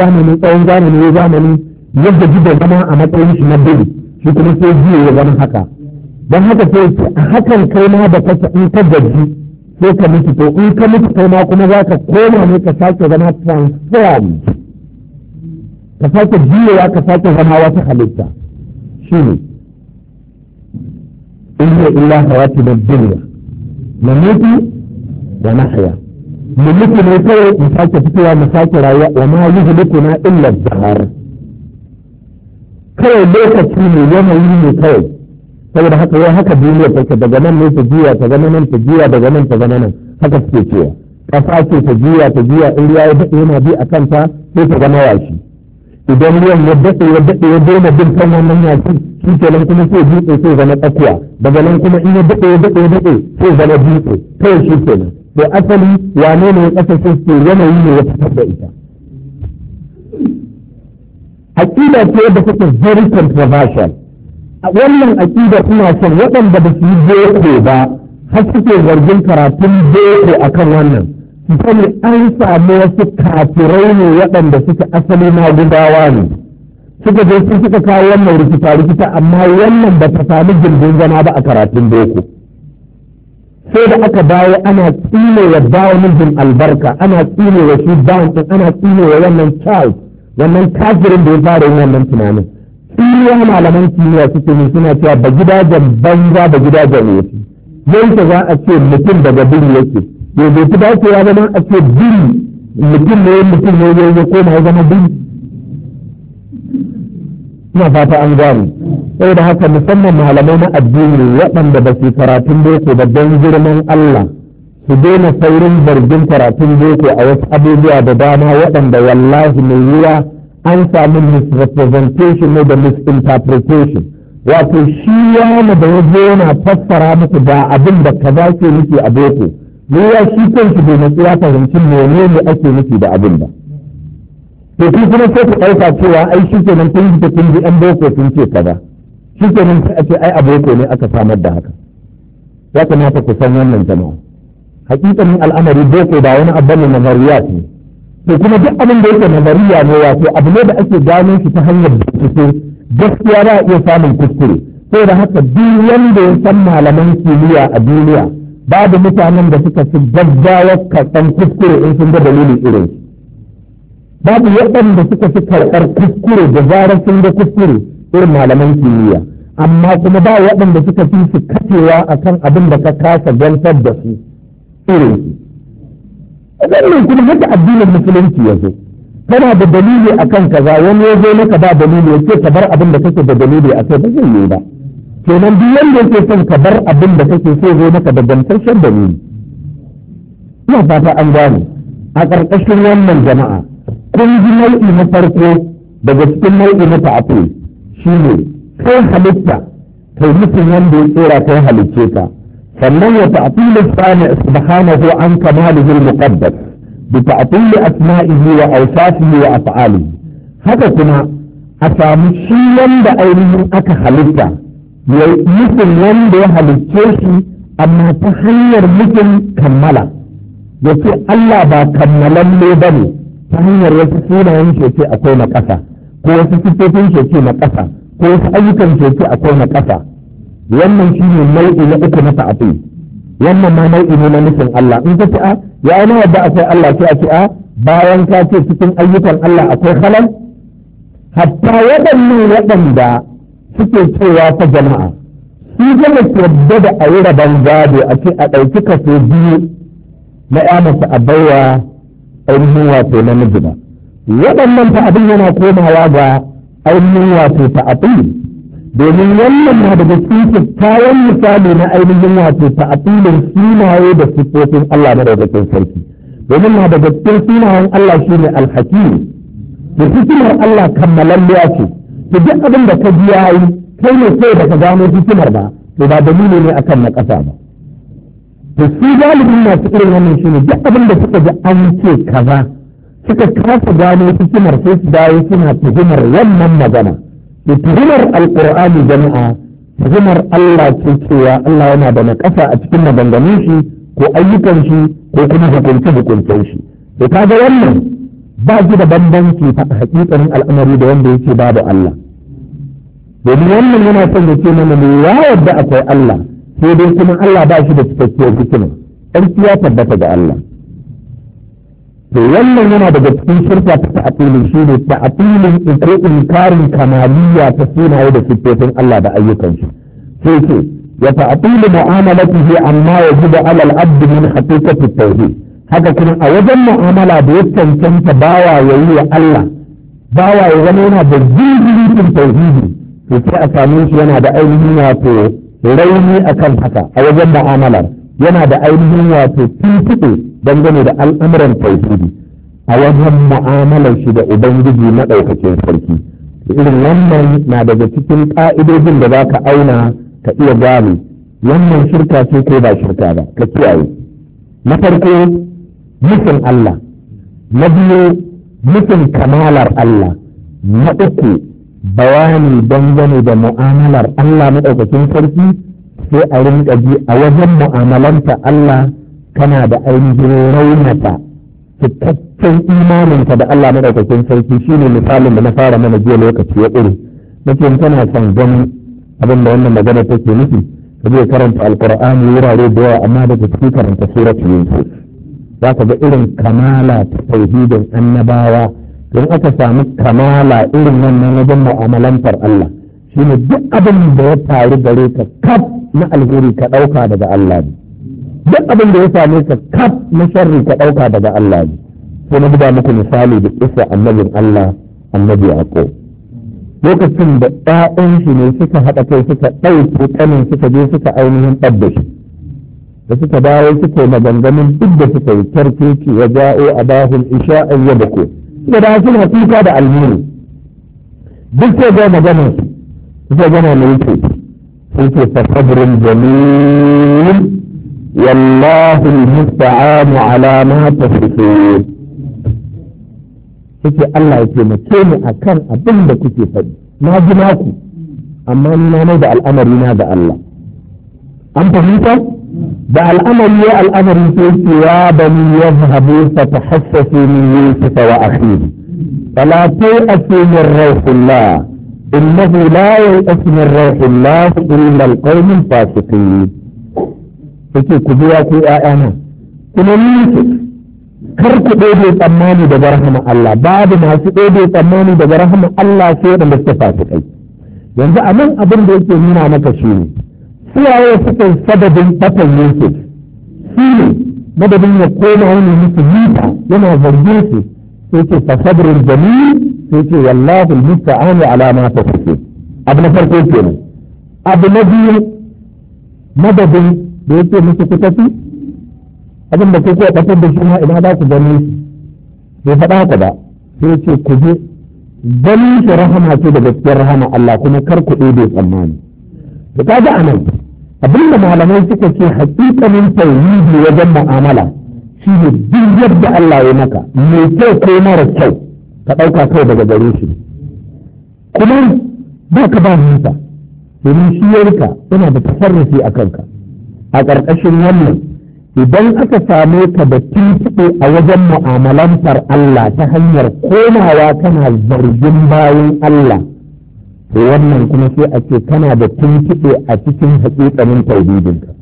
yadda ji da zama a matsayin shi na biri, shi kuma sai jiya ya zama haka. Don haka sai ce a hakan kai ma da kake in ka gaji sai ka mutu, to in ka mutu kai ma kuma za ka koma ne ka sake zama transformed, ka sake jiyewa ka sake zama wata halitta. Shi ne in hiya illa hayatuna dunya namutu wa nahya, mu mutu ne kawai mu sake fitowa mu sake rayuwa, wa ma yuhlikuna illa ad-dahr, kawai lokaci ne, yanayi ne kawai. Saboda haka yau haka duniya take, daga nan ne ta jiya ta zama nan, ta jiya daga nan ta zama nan, haka suke cewa. Ƙasa ce ta jiya in ruwa ya daɗe yana bi a kanta sai ta zama yashi. Idan ruwan ya daɗe ya daina bin kan wannan yashi, shi kenan kuma sai dutse sai zama tsakuwa, daga nan kuma in ya daɗe sai zama dutse, kawai shi kenan. to asali wane ne ya kasance ce yanayi ne ya fitar da ita. Aƙida ce da take very controversial. Wannan aƙida ina son waɗanda ba su yi boko ba har suke zargin karatun boko akan wannan su sani an samu wasu kafirai ne waɗanda suke asali magudawa ne suka je su suka kawo wannan rikita amma wannan ba ta sami gindin zama ba a karatun boko. Sai da aka dawo ana tsine wa dawamijin albarka, ana tsine wa shi dawon, ana tsine wa wannan child, wannan kafirin da ya fara yin wannan tunanin. Tsiniya malaman kimiyya suke ne suna cewa ba gidajen banza da gidajen wofi. Yanke za a ce mutum daga biri yake, yanzu ta dacewa zama a ce biri mutum ne ya koma ya zama biri. Ina fata an gane. Saboda haka musamman malamai na addini waɗanda ba su karatun boko ba don girman Allah su daina saurin zargin karatun boko a wasu abubuwa da dama waɗanda wallahi mai yiwa an samu misrepresentation ne da misinterpretation. Wato shi yana da ya zo yana fassara muku da abin da kaza ke nufi a boko, yiwa shi kanshi bai natsu ya fahimci menene ake nufi da abin ba. To kuma sai ku ɗauka cewa ai shi kenan kun ji ɗan boko sun ce kaza. Shi kenan sai a ce ai a boko ne aka samar da haka. Ya kamata ku san wannan jama'a. Hakikanin al'amari boko ba wani abu ne nazariya ne. To kuma duk abin da yake nazariya ne wato abu ne da ake gano shi ta hanyar bincike gaskiya ba a iya samun kuskure. Sai da haka duk wanda ya san malaman kimiyya a duniya babu mutanen da suka fi gaggawa karɓan kuskure in sun ga dalilin irin. Babu waɗanda suka fi karɓar kuskure da zarar sun ga kuskure irin malaman kimiyya, amma kuma ba waɗanda suka fi su kacewa a kan abin da ka kasa gantar da su irin su. Wannan kuma haka addinin musulunci ya zo. Kana da dalili a kan kaza wani ya zo maka ba dalili ya ce ka bar abin da kake da dalili a kai ba zai yi ba. Kenan duk wanda yake son ka bar abin da kake so zo maka da gamsasshen dalili. Ina fata an gane. A ƙarƙashin wannan jama'a kun ji nau'i na farko daga cikin nau'i na ta'afi shi ne kai halitta kai mutum wanda ya tsira kai halicce ka sannan ya ta'afi sani subhanahu an kamalihi al-muqaddas bi ta'afi asma'ihi wa awsafihi wa af'alihi. Haka kuma a samu shi wanda ainihin aka halitta ya mutum wanda ya halicce shi amma ta hanyar mutum kammala ya ce Allah ba kammalalle ba ne ta hanyar wasu sunayen shi akwai na ƙasa ko wasu sifofin shi na ƙasa ko wasu ayyukan shi akwai na ƙasa. Wannan shi ne nau'i na uku na ta'afi. Wannan ma nau'i ne na nufin Allah. In ka ce a ya yi yadda akwai Allah sai a ce a bayan ka ce cikin ayyukan Allah akwai halal. Hatta waɗannan waɗanda suke cewa ta jama'a su gama yadda da a yi rabon gado a ce a ɗauki kaso biyu na ya mace a baiwa ainihin wato namiji ba. Waɗannan ta abin yana komawa ga ainihin wato ta abin domin wannan na daga cikin kyakkyawan misali na ainihin wato ta abin sunaye da sifofin Allah na daukakin sarki. Domin na daga cikin sunayen Allah shi ne alhakim da hikimar Allah kammalalliya ce. To duk abin da ka ji yayi kai ne kai da ka gano hikimar ba to ba dalili ne akan na ƙasa ba. To su galibin masu irin wannan shi ne duk abin da suka ji an ce kaza suka kasa gano hikimar sai su dawo suna tuhumar wannan magana. To tuhumar alƙur'ani jama'a tuhumar Allah ce cewa Allah yana da naƙasa a cikin maganganun shi ko ayyukan shi ko kuma hukunce-hukuncen shi. To kaga wannan ba shi da bambanci ta hakikanin al'amari da wanda yake babu Allah. Domin wannan yana son ya ce mana ne ya yarda akwai Allah sai dai kuma Allah ba shi da cikakkiyar hikima. Sarki ya tabbata ga Allah. To wannan yana daga cikin shirka ta ta'atili shi ne ta'atilin ko inkarin kamaliya ta sunaye da siffofin Allah da ayyukan shi. Sai ce ya ta'atili mu'amalatihi amma yajibu 'ala al-'abd min haqiqati at-tauhid. Haka kuma a wajen mu'amala da ya cancanta bawa yayi wa Allah bawa ya zama yana da zunzurutun tauhidi to sai a same shi yana da ainihin wato rauni akan haka a wajen mu'amalar yana da ainihin wato tuntuɓe dangane da al'amuran tauhidi a wajen mu'amalar shi da ubangiji na ɗaukakin sarki. Irin wannan na daga cikin ƙa'idojin da za ka auna ka iya gane wannan shirka ce ko ba shirka ba ka kiyaye. na farko nufin Allah, na biyu nufin kamalar Allah, na uku bayani dangane da mu'amalar Allah maɗaukakin sarki. sai a rinka ji a wajen mu'amalanta Allah kana da ainihin raunata cikakken imaninka da Allah maɗaukakin sarki. shine misalin da na fara mana jiya lokaci ya ƙure nake kana son gani abin da wannan magana take nufi ka je karanta alqur'ani wurare da yawa amma daga cikin karanta suratul yusuf za ka ga irin kamala ta tauhidin annabawa. don aka samu kamala irin wannan wajen mu'amalantar Allah shine duk abin da ya faru gare ka kaf na alheri ka ɗauka daga Allah ne, duk abin da ya same ka kaf na sharri ka ɗauka daga Allah ne. sai na buga muku misali da isa annabin Allah annabi Yaqub lokacin da ɗayan shi ne suka haɗa kai suka ɗauke ƙanin suka je suka ainihin ɗabda shi da suka dawo suka yi maganganun duk da suka yi tarkeci ya ja'o a bahun isha'an ya bako suka dawo suna kuka da almuru duk sai ga maganar su suka gana mai yake sun ce fasabrin jamil wallahu musta'anu ala ma tasifun. suke Allah ya taimake ni akan abin da kuke faɗi na ji naku amma ni na mai da al'amari na ga Allah. an fahimta da al'amari ya al'amari sai ce ya bani yadhhabu fatahassasu min yusuf wa akhihi fala ta'asu min rawhillah innahu la ya'asu min rawhillah illa al-qawm al-fasiqin. yake ku biya ku ƴaƴana kuma ni kar ku ɗebe tsammani daga rahama Allah babu masu ɗebe tsammani daga rahama Allah sai da suka fasikai. yanzu a nan abin da yake nuna maka shi ne suwaye suka yi sababin batan Yusuf shi ne madadin ya koma wani musu mita yana zargin su sai ce fasabrin jamil sai ce wallahu musta'anu ala ma tasifun. abu na farko kenan. abu na biyu madadin da yake musu ku tafi abin da kuka ɓatar da shi ma ina za ku gani bai faɗa haka ba sai ce ku je ganin shi rahama ce da gaskiyar rahama Allah kuma kar ku ɗebe tsammani. da ka ga anan abin da malamai suka ce hakikanin tauhidi wajen mu'amala shi ne duk yadda Allah ya maka mai kyau ko mara kyau ka ɗauka kai daga gare shi kuma ba ka ba nisa domin shi yarka yana da tasarrufi a kanka. a ƙarƙashin wannan idan aka same ka da tuntuɓe a wajen mu'amalantar Allah ta hanyar komawa kana zargin bayan Allah to wannan kuma sai a ce kana da tuntuɓe a cikin haƙiƙanin tauhidinka.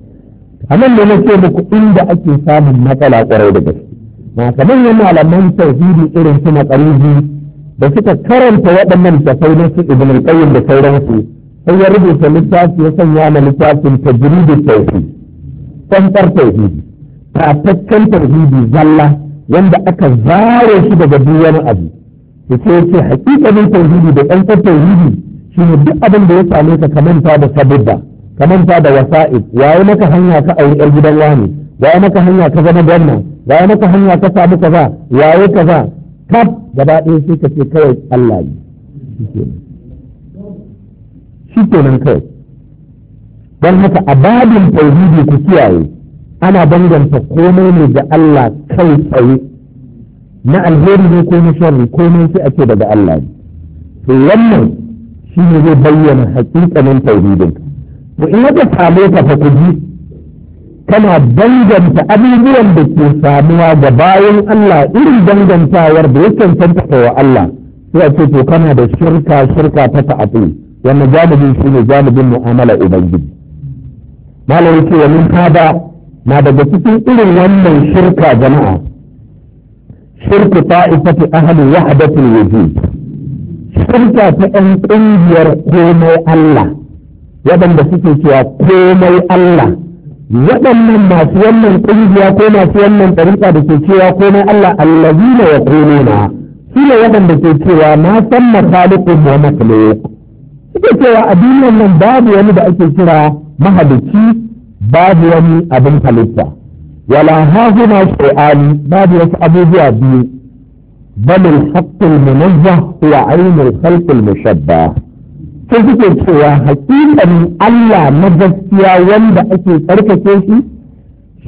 a nan da nake muku inda ake samun matsala ƙwarai da gaske na kamar yin malaman tauhidi irin su Maqarizi da suka karanta waɗannan tafai na su Ibn al-Qayyim da sauransu sai ya rubuta littafi ya sanya na littafin tajridut tauhid tsantsar tauhidi tataccen tauhidi zalla wanda aka zare shi daga duk wani abu da ce ce hakikanin tauhidi da tsantsar tauhidi shine duk abin da ya same ka kamanta da sabidda kamanta da wasa'id waye maka hanya ka auri yar gidan wani waye maka hanya ka zama gwamna waye maka hanya ka samu kaza waye kaza kaf gaba ɗaya sai ka ce kawai Allah ne shi kenan kawai. don haka a babin tauhidi ku kiyaye ana danganta komai ne da Allah kai tsaye na alheri ne ko na sharri komai sai ake daga Allah ne. to wannan shi ne zai bayyana hakikanin tauhidin. to in aka same ka fa kuji kana danganta abubuwan da ke samuwa ga bayan Allah irin dangantawar da ya cancanta wa Allah sai a ce to kana da shirka ta ta'atul wannan janibin shi ne janibin mu'amala ubangiji. malam yake wa min hada na daga cikin irin wannan shirka jama'a shirku ta'ifati ahli wahdatul wujud shirka ta ɗan ƙungiyar komai Allah waɗanda suke cewa komai Allah waɗannan masu wannan ƙungiya ko masu wannan ɗariƙa da ke cewa komai Allah allazina yaquluna su ne waɗanda ke cewa ma san masaliqun wa makhluq suke cewa a duniyar nan babu wani da ake kira mahalicci babu wani abin halitta wala hahuna shay'ani babu wasu abubuwa biyu bal al-haqqul munazzah huwa aynul khalqil mushabbah sai suke cewa haƙiƙanin Allah na gaskiya wanda ake tsarkake shi shi ne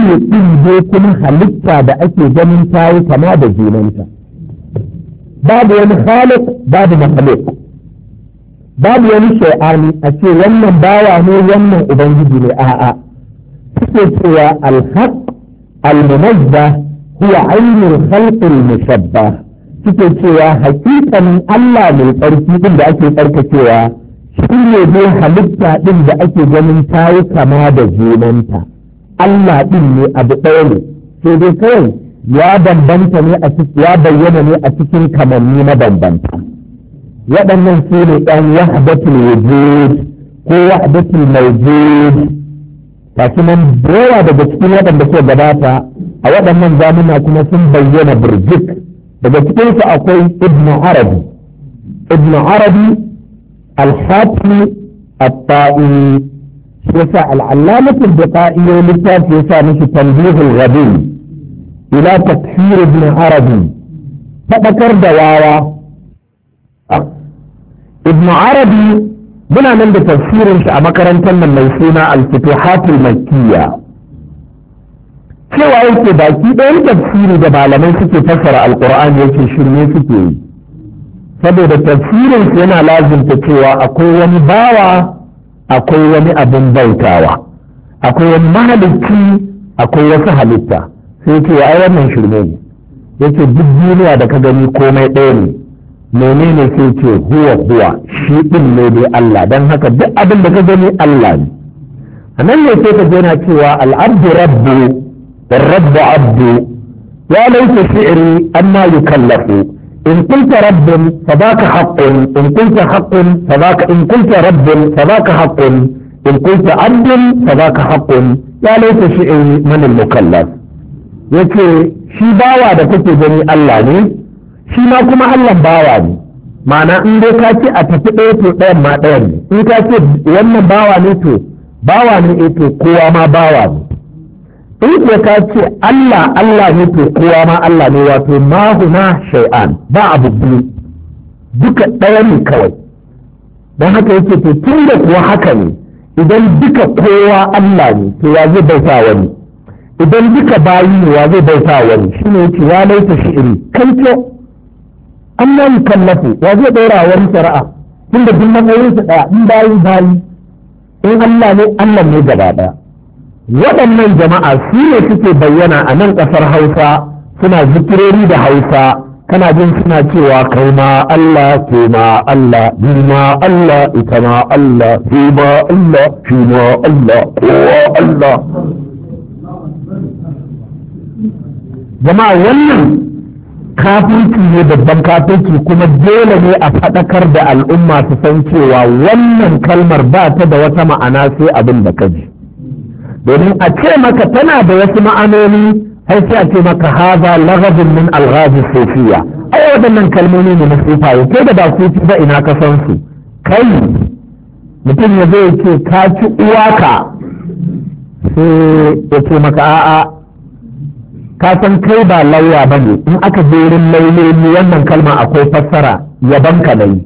ne ɗin dai kuma halitta da ake ganin ta yi kama da junanta. Babu wani khaliq babu makhluq, babu wani shay'ani a ce wannan bawa ne wannan ubangiji ne, a'a. Suke cewa al-haq al-munazzah huwa ainul khalq al-mushabbah. Suke cewa hakikanin Allah mai tsarki din da ake tsarkakewa shi ne dai halitta din da ake ganin ta yi kama da junanta. Allah din ne abu ɗaya ne, sai dai kawai ya bambanta ne a cikin, ya bayyana ne a cikin kamanni na bambanta. Waɗannan su ne ɗan wahdatul wujud ko wahdatul mawjud. Kasu nan da daga cikin waɗanda suka gabata a waɗannan zamuna kuma sun bayyana burjik. Daga cikinsu akwai Ibn Arabi, Ibn Arabi al-Hatimi al-Ta'i, shi yasa al-Allamatul Biqa'i ya littafi yasa mishi Tanbihul Ghabi ila takfir Ibn Arabi, faɗakar da wawa. Ibn Arabi muna nan da tafsirin shi a makarantar nan mai suna Al-Futuhatul Makkiyya. Cewa yake baki ɗayan tafsiri da malamai suke fassara alƙur'ani yake shirme suke yi, saboda tafsirin su yana lazimta cewa akwai wani bawa, akwai wani abin bautawa, akwai wani mahalicci, akwai wasu halitta. Sai yake ai wannan shirme ne, yake duk duniya da ka gani komai ɗaya ne, menene sai ce huwa shi ɗin ne dai Allah, don haka duk abin da ka gani Allah ne. A nan ne sai ka gana cewa al'abdu rabbu والرب عبد يا ليت شعري أما يكلف إن قلت رب فذاك حق إن قلت حق فذاك إن قلت رب فذاك حق إن قلت عبد فذاك حق يا ليت شعري من المكلف. yake shi bawa da kake gani Allah ne, shi ma kuma Allah bawa ne. Ma'ana in dai ka ce a tafi ɗaya to ɗayan ma ɗayan ne, in ka ce wannan bawa ne to bawa ne, to kowa ma bawa ne. In ko ka ce Allah Allah ne to kowa ma Allah ne, wato ma huna shay'an, ba abu biyu, duka ɗaya ne kawai. Don haka yake to tun da kuwa haka ne, idan duka kowa Allah ne to ya zai bauta wani, idan duka bayi ne ya zai bauta wani. Shi ne yake ya laita shi'iri kan ce amma yi kallafu ya zai ɗora wani shari'a, tun da duk matsayinsu ɗaya, in bayi in Allah ne Allah ne gaba ɗaya. Waɗannan jama'a su ne suke bayyana a nan ƙasar Hausa, suna zikirori da Hausa, kana jin suna cewa kai ma Allah, ke ma Allah, ni ma Allah, ita ma Allah, ke ma Allah, shi ma Allah, kowa Allah. Jama'a wannan kafirci ne, babban kafirci, kuma dole ne a faɗakar da al'umma su san cewa wannan kalmar ba ta da wata ma'ana sai abin da ka ji. Domin a ce maka tana da wasu ma'anoni, har sai a ce maka haza laghabun min alghazi sufiya. Ai waɗannan kalmomi ne na sufaye, kai da ba sufi ba ina ka san su. Kai mutum ya zai ce ka ci uwaka, sai ya ce maka a'a ka san kai ba lauya ba ne, in aka je wurin lauyoyi wannan kalma akwai fassara yaban ka nayi.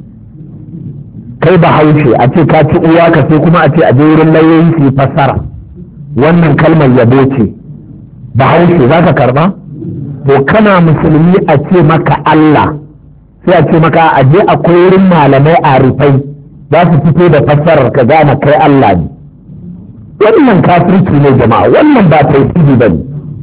Kai ba haushe a ce ka ci uwaka, sai kuma a ce a je wurin lauyoyi su yi fassara. Wannan kalmar yabo ce, bahaushe za ka karba? To kana musulmi a ce maka Allah, sai a ce maka a je akwai wurin malamai a rufai za su fito da fassarar ka gane kai Allah ne. Wannan kafirci ne jama'a, wannan ba tauhidi ba ne.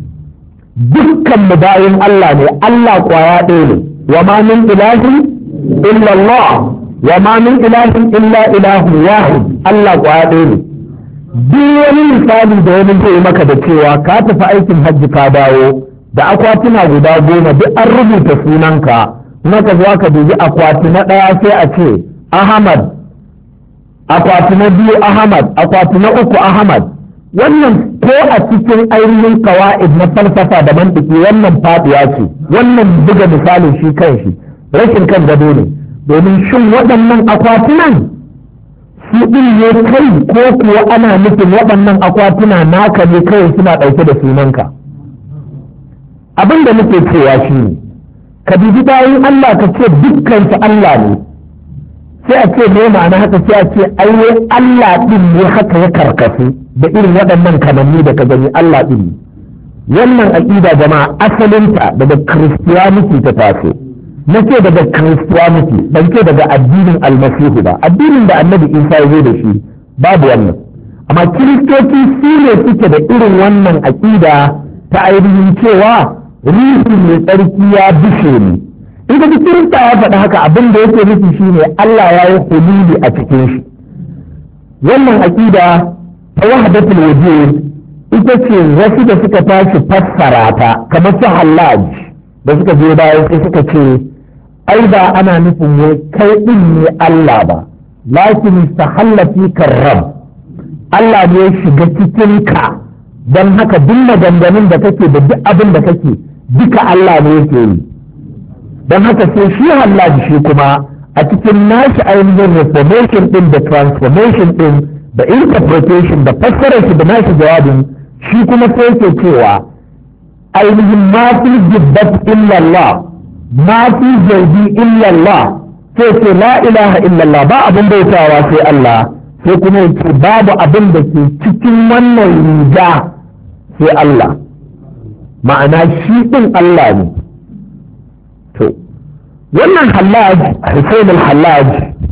Dukkan mu bayin Allah ne, Allah kwaya ɗaya ne, wa ma min ilahin illa Allah, wa ma min ilahin illa ilahun wahid, Allah kwaya ɗaya ne. Duk wani misali da wani zai maka da cewa ka tafi aikin hajji ka dawo da akwatuna guda 10 duk an rubuta sunanka, naka zuwa ka dubi akwati na ɗaya sai a ce Ahmad, akwati na 2 Ahmad, akwati na 3 Ahmad. Wannan ko a cikin ainihin kawa'id na falsafa da mantiki wannan faɗuwa ce, wannan buga misalin shi kan shi rashin kan gado ne. Domin shin waɗannan akwatunan su ɗin ne kai ko kuwa ana nufin waɗannan akwatuna naka ne kawai suna ɗauke da sunanka? Abin da muke cewa shi ne ka bibi bayan Allah ka ce dukkansu Allah ne, sai a ce me ma'ana haka, sai a ce ai Allah ɗin ne haka ya karkasu da irin waɗannan kamanni da ka gani Allah ɗin ne. wannan aƙida jama'a asalinta daga Christianity ta taso. Na ce daga Christianity ban ce daga addinin almasihu ba, addinin da annabi Isa ya zo da shi babu wannan, amma kiristoci su ne suke da irin wannan aƙida ta ainihin cewa ruhi mai tsarki ya bishe ni. In ka ji kirista ya faɗi haka abin da yake nufi shine Allah ya yi hululi a cikin shi. Wannan aƙida ta wahdatul wujud ita ce wasu da suka tashi fassara ta kamar su Hallaj da suka je bayan sai suka ce ai ba ana nufin wai kai din ne Allah ba, lakin istahalla fika rabb, Allah ne ya shiga cikin ka, don haka duk maganganun da kake da duk abin da kake duka Allah ne yake yi. Don haka sai shi Hallaj shi kuma a cikin nashi ainihin reformation din da transformation din da interpretation da fassarar shi da nashi jawabin shi kuma sai ke cewa ainihin ma fi jibbat illallah ma fi zargi illallah, sai ce la ilaha illallah ba abin bautawa sai Allah, sai kuma yace babu abin da ke cikin wannan riga sai Allah, ma'ana shi din Allah ne. To wannan Hallaj, Hussein al-Hallaj,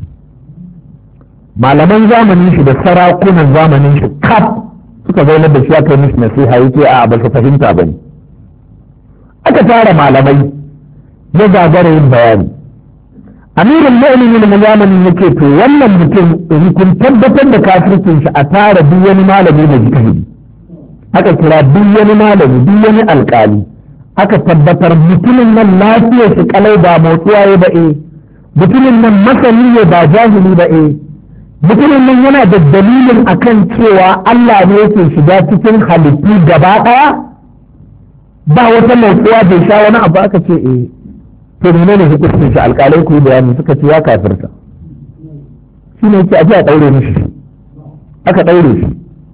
malaman zamanin shi da sarakunan zamanin shi kaf suka zaunar da shi aka yi mishi nasiha yake a ba su fahimta bane. Aka tara malamai ya gagara yin bayani. Amirul mu'minin na zamanin yake to wannan mutum in kun tabbatar da kafircin shi a tara duk wani malami da jikahidi. Aka kira duk wani malami duk wani alƙali aka tabbatar mutumin nan lafiyar shi kalau ba motsuwa ya ba mutumin nan masani ne ba jahili ba mutumin nan yana da dalilin akan cewa Allah ne yake shiga cikin halittu gaba ɗaya ba wata motsuwa bai sha wani abu aka ce to ne ne hukuncin shi alƙalai ku bayani suka ce ya kafirta shi ne yake aje a ɗaure mishi aka ɗaure shi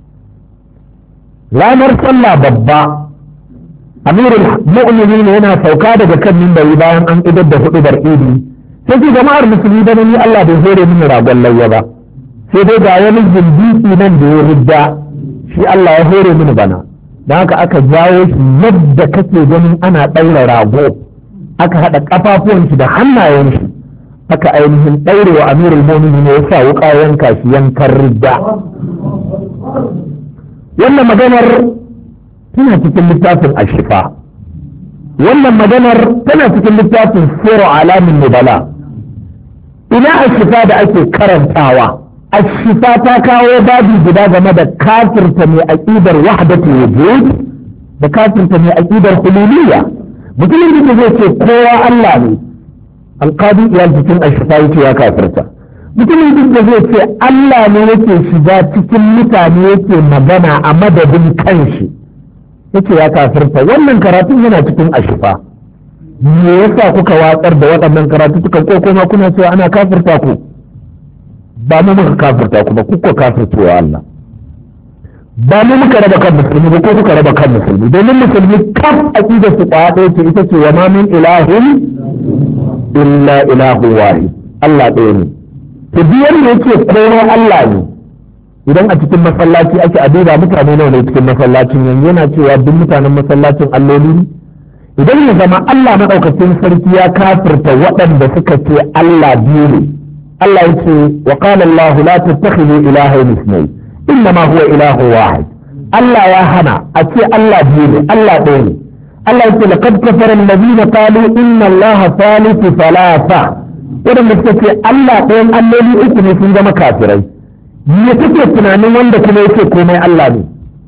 ranar sallah babba amirul mu'minin yana sauka daga kan minbari bayan an idar da hudubar idi sai ce jama'ar musulmi da ni Allah bai hore mini ragon layya ba, sai dai ga wani zindiki nan da ya ridda shi Allah ya hore mini bana, don haka aka jawo shi yadda kake ganin ana ɗaura rago, aka haɗa ƙafafuwan shi da hannayen shi aka ainihin ɗaure wa amirul mu'minin ya sa wuƙa yanka shi yankan ridda. Wannan maganar tana cikin littafin ashifa, wannan maganar tana cikin littafin siru alamin nubala. Ina ashifa da ake karantawa, ashifa ta kawo babi guda game da kafirta mai aƙidar wahdatul wujud da kafirta mai aƙidar hululiyya. Mutumin da zai ce kowa Allah ne, alqadi iyal cikin ashifa yake ya kafirta. Mutumin da zai ce Allah ne yake shiga cikin mutane yake magana a madadin kanshi yake ya kafirta. Wannan karatun yana cikin ashifa. Me yasa kuka watsar da waɗannan karatu ko kuma kuna cewa ana kafirta ku? Ba mu muka kafirta ku ba, kuka kafirta wa Allah. Ba mu muka raba kan musulmi ba ko kuka raba kan musulmi, domin musulmi kaf aqidar su kwaya ɗaya ce, ita ce wa ma min ilahin illa ilahu wahid, Allah ɗaya ne. To biyar ne yake komai Allah ne. Idan a cikin masallaci ake a duba mutane nawa ne cikin masallacin, yanzu yana cewa duk mutanen masallacin alloli ne. Idan ya zama Allah maɗaukacin sarki ya kafirta waɗanda suka ce Allah biyu ne, Allah yake wa qala Allah la tattakhidhu ilahayn ithnayn innama huwa ilahu wahid. Allah ya hana a ce Allah biyu ne, Allah ɗaya ne. Allah yake laqad kafara alladhina qalu inna Allah thalithu thalatha, waɗanda suka ce Allah ɗayan alloli uku ne sun zama kafirai. Me kake tunanin wanda kuma yake komai Allah ne?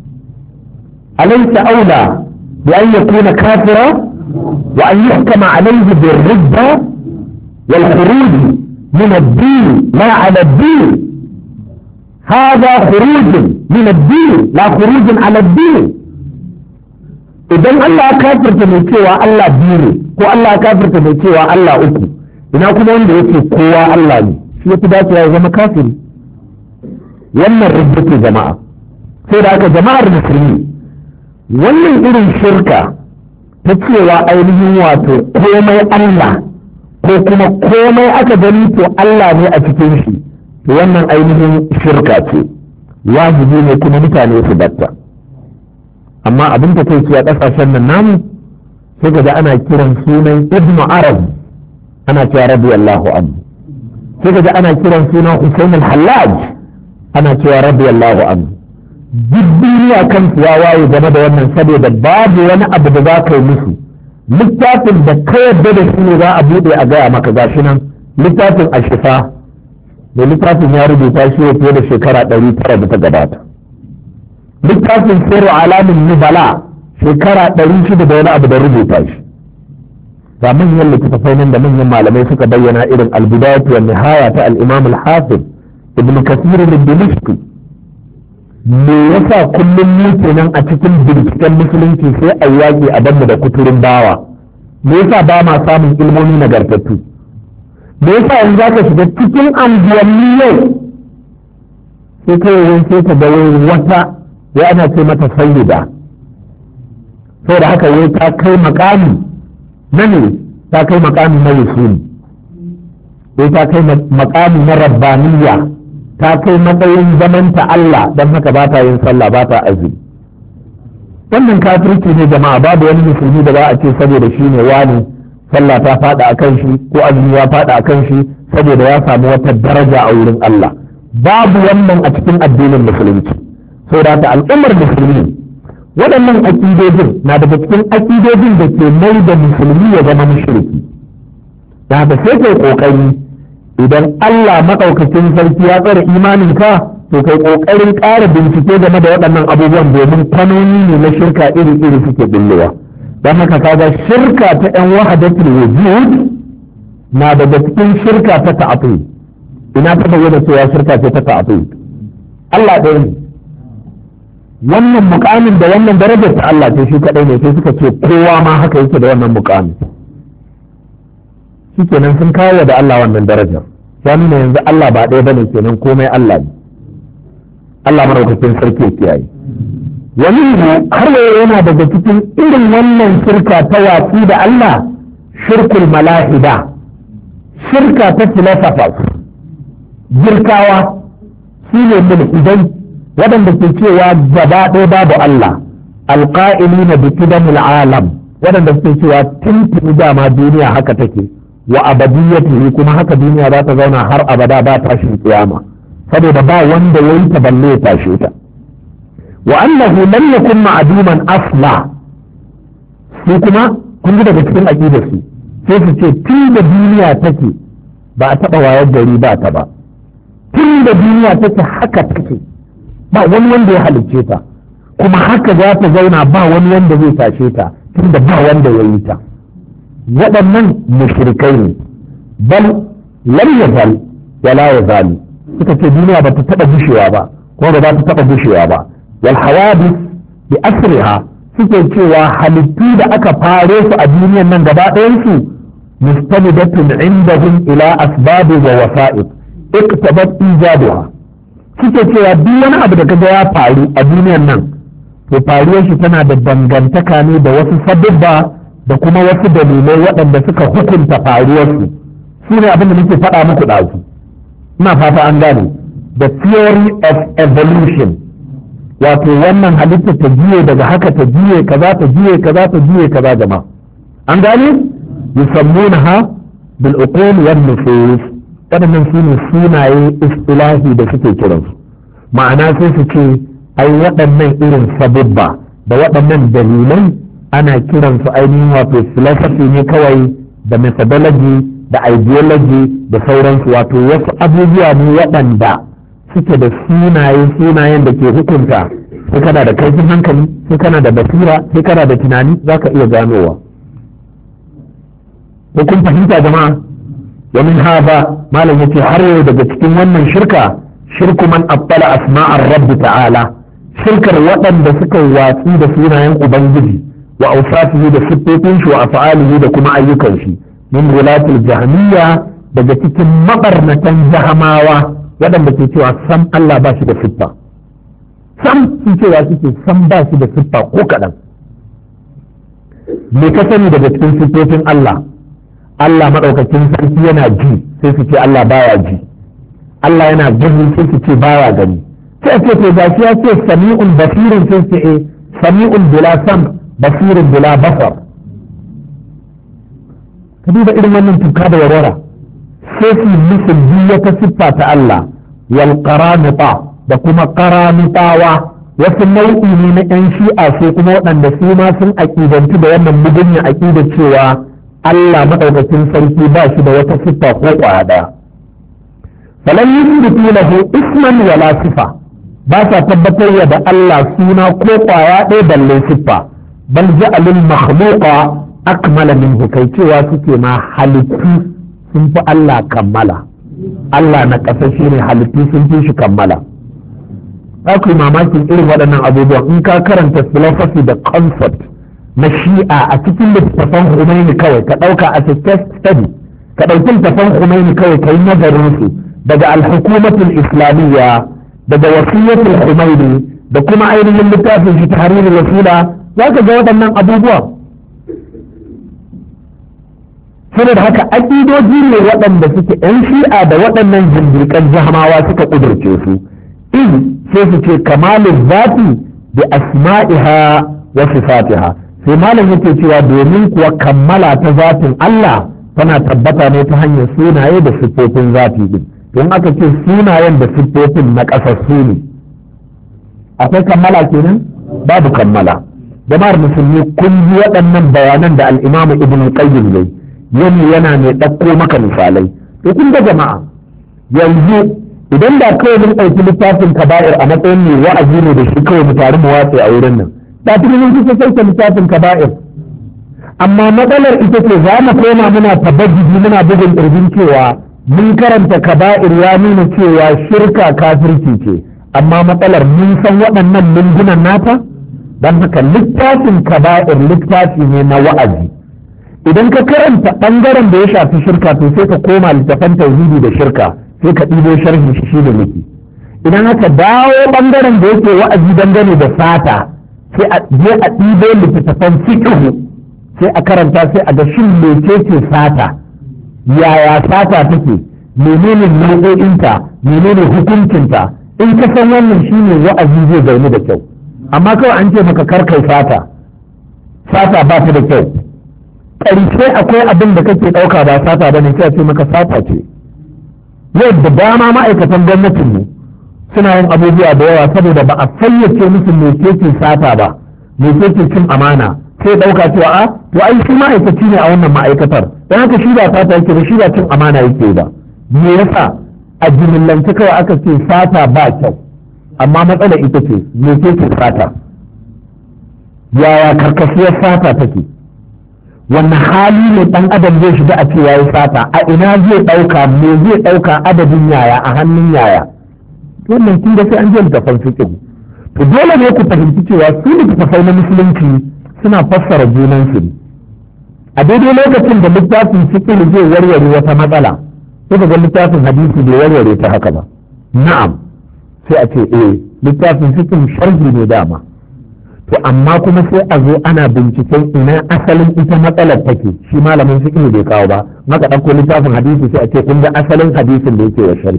Alaysa aula bi an yakuna kafira wa an yuhkama alayhi bir-ridda wal khuruj min ad-din la ala ad-din. Hada khuruj min ad-din la khuruj ala ad-din. Idan Allah ya kafirta mai cewa Allah biyu ne ko Allah ya kafirta mai cewa Allah uku, ina kuma wanda yake kowa Allah ne, shi yafi dacewa ya zama kafiri. Wannan rubutu jama'a, sai da aka jama'ar musulmi wannan irin shirka ta cewa ainihin wato komai Allah ko kuma komai aka gani to Allah ne a cikin shi, to wannan ainihin shirka ce, wajibi ne kuma mutane su batta. amma abin da kai a ƙasashen nan namu sai ga ana kiran sunan ibnu arab ana cewa radiyallahu anhu, sai ga ana kiran sunan husain al-hallaj ana cewa radiyallahu anhu. duk duniya kansu ya waye game da wannan saboda babu wani abu da za ka yi musu. littafin da ka yarda da shi ne za a buɗe a gaya maka gashi nan littafin ashifa da littafin ya rubuta shi fiye da shekara 900 da ta gabata. littafin sirru alamin nubala shekara 600 da wani abu da rubuta shi. ga manyan littattafai nan da manyan malamai suka bayyana irin al-bidayatu wan nihaya ta al-imam al-hafiz ibn kathir al-dimashqi. me yasa kullum mu kenan a cikin binciken musulunci sai a yaƙi a banmu da kuturin bawa? me yasa ba ma samun ilmomi nagartattu? me yasa yanzu za ka shiga cikin anguwanni yau sai kawai sai ka ga wata ya ana ce mata sayyida, saboda haka wai ta kai makami na ne, ta kai makami na wusuli, wai ta kai makami na rabbaniya, ta kai matsayin zamanta Allah, don haka ba ta yin sallah ba ta azumi. wannan kafirci ne jama'a. babu wani musulmi da za a ce saboda shi ne wani sallah ta faɗa a kan shi ko azumi ya faɗa a kan shi saboda ya samu wata daraja a wurin Allah. babu wannan a cikin addinin musulunci. saboda ta al'ummar musulmi waɗannan akidojin na daga cikin akidojin da ke mai da musulmi ya zama mushriki. da haka sai kai kokari idan Allah maɗaukacin sarki ya tsare imaninka to kai ƙoƙarin ƙara bincike game da waɗannan abubuwan domin kwanoni ne na shirka iri-iri suke bullowa. don haka kaga shirka ta ƴan wahadatul wujud na daga cikin shirka ta ta'atul. ina ta bayyana cewa shirka ce ta ta'atul. Allah ɗaya ne. wannan muƙamin da wannan darajar ta Allah ce shi kaɗai ne, sai suka ce kowa ma haka yake da wannan muƙamin. shi kenan sun kawo da Allah wannan darajar. ya nuna yanzu Allah ba ɗaya bane kenan komai Allah ne. Allah maraukakin sarki ya kiyaye. wani har yana daga cikin irin wannan shirka ta watsi da Allah shirkul malahida, shirka ta philosophers, jirkawa su ne mulhidai waɗanda ke cewa gaba ɗaya babu Allah, alƙa'ilina bi qidamil alam, waɗanda suke cewa tuntuni dama duniya haka take wa abadiyyatihi, kuma haka duniya za ta zauna har abada ba tashin kiyama saboda ba wanda yayi ta balle ya tashe ta. wa annahu lam yakun ma'duman asla. su kuma kun ji daga cikin aqidar su sai su ce tun da duniya take ba a taɓa wayar gari ba ta ba, tun da duniya take haka take ba wani wanda ya halicce ta, kuma haka za ta zauna ba wani wanda zai tashe ta tun da ba wanda ya yi ta. waɗannan mushrikai ne. bal lam yazal wala yazal, suka ce duniya ba ta taɓa gushewa ba kuma ba za ta taɓa gushewa ba. wal hawadith bi asriha, suke cewa halittu da aka fare su a duniyan nan gaba ɗayan su mustamidatun indahum ila asbab wa wasa'id iktabat ijaduha. suke cewa duk wani abu da kaga ya faru a duniyan nan to faruwar shi tana da dangantaka ne da wasu sababba da kuma wasu dalilai waɗanda suka hukunta faruwarsu. su ne abin da nake faɗa muku ɗazu. ina fata an gane. the theory of evolution, wato wannan halitta ta juye daga haka ta juye kaza ta juye kaza ta juye kaza jama'a. an gane. yusammunaha bil uqul wan nufus, waɗannan su ne sunaye istilahi da suke kiransu. ma'ana sai su ce ai waɗannan irin sababba da waɗannan dalilai ana kiransu ainihin wato philosophy ne kawai da methodology da ideology da sauransu, wato wasu abubuwa ne waɗanda suke da sunayen da ke hukunta sai kana da kaifin hankali, sai kana da basira, sai kana da tunani za ka iya ganowa. ko kun fahimta jama'a? ومن هذا ما لم يكن حرر دقتكم ومن شركة شرك من أبطل أسماء الرب تعالى، شركة وطن بسكة واسي دفينا ينقو بنجدي وأوصافه دفتوتنش وأفعاله دكما أيكنش من ولاة الجهمية دقتكم مقرنة جهماوة وطن بسكة سم الله باشي دفتة سم سكة واسي سم باشي دفتة وكذا مكسني دقتكم فتوتن الله. Allah maɗaukakin sarki yana ji sai su ce Allah baya ji, Allah yana gani sai su ce baya gani, sai a ce to gashi ya ce sami'un basirin sai su ce sami'un bila sam basirun bila basar. ka duba irin wannan tuka da warwara sai su musu wata siffa ta Allah wal qaranita da kuma qaranitawa wasu nau'i ne na yan shi'a sai kuma waɗanda su ma sun aƙidantu da wannan mugunya aƙida cewa Allah maɗaukakin sarki ba shi da wata siffa ko ƙwaya ɗaya. falan yusbitu lahu isman wala sifa ba sa tabbatar da Allah suna ko ƙwaya ɗaya balle siffa bal ja'alul makhluqa akmala minhu kai cewa suke ma halittu sun fi Allah kammala. Allah na ƙasashe ne halittu sun fi shi kammala. za ku yi mamakin irin waɗannan abubuwan in ka karanta philosophy da concept na shi'a a cikin littattafan Khomeini kawai ka ɗauka a case study ka ɗauki littattafan Khomeini kawai ka yi nazarin su daga al-hukumatul islamiyya daga wasiyatul Khomeini da kuma ainihin littafin shi tahrirul wasila za ka ga waɗannan abubuwa. saboda haka aƙidoji ne waɗanda suke ‘yan shi'a da waɗannan jindirkan jahamawa suka ƙudurce su in sai su ce kamalin zafi da asma'iha wa sifatiha sai malam yake cewa domin kuwa kammala ta zatin Allah tana tabbata ne ta hanyar sunaye da siffofin zafi din don aka ce sunayen da siffofin na ƙasassu ne akwai kammala kenan babu kammala. jama'ar musulmi kun ji waɗannan bayanan da al-imamu ibn qayyim yayi yana mai ɗauko maka misalai to kun ga jama'a yanzu idan da kawai mun ɗauki littafin kaba'ir a matsayin mai wa'azi ne da shi kawai mu tare mu watse a wurin nan da tuni mun kusa sauke littafin kaba'ir amma matsalar ita ce za mu koma muna tabajiji muna bugun ƙirjin cewa mun karanta kaba'ir ya nuna cewa shirka kafirci ce amma matsalar mun san waɗannan lungunan nata don haka littafin kaba'ir littafi ne na wa'azi. idan ka karanta ɓangaren da ya shafi shirka to sai ka koma littafan tauhidi da shirka sai ka ɗibo sharhin shi da miki. idan aka dawo ɓangaren da yake wa'azi dangane da sata sai a je a ɗibo littattafan fiqh sai a karanta sai a ga shin mecece sata, yaya sata take, menene nau'o'inta, menene hukuncinta. in ka san wannan shine wa'azi zai zaune da kyau. amma kawai an ce maka karkai sata ba ta da kyau. ƙarshe akwai abin da kake ɗauka ba sata ba ne sai a ce maka sata ce. yadda dama ma'aikatan gwamnatin ne suna yin abubuwa da yawa saboda ba a fayyace musu mecece sata ba, mecece cin amana, sai ɗauka cewa a to ai shi ma'aikaci ne a wannan ma'aikatar don haka shi ba sata yake ba, shi ba cin amana yake ba. me yasa a jimillance kawai aka ce sata ba kyau amma matsala ita ce mecece sata, yaya karkasiyar sata take, wannan hali ne ɗan adam zai shiga a ce yayi sata, a ina zai ɗauka, me zai ɗauka, adadin yaya, a hannun yaya. wannan kin ga sai an je littafin fiqh. to dole ne ku fahimci cewa su littafai na musulunci suna fassara junan su a daidai lokacin da littafin fiqh zai warware wata matsala sai ga littafin hadisi bai warware ta haka ba. na'am sai a ce littafin fiqh sharhi ne dama, to amma kuma sai a zo ana binciken ina asalin ita matsalar take, shi malamin fiqh bai kawo ba, maka ɗauko littafin hadisi sai a ce kun ga asalin hadisin da yake wa sharhi.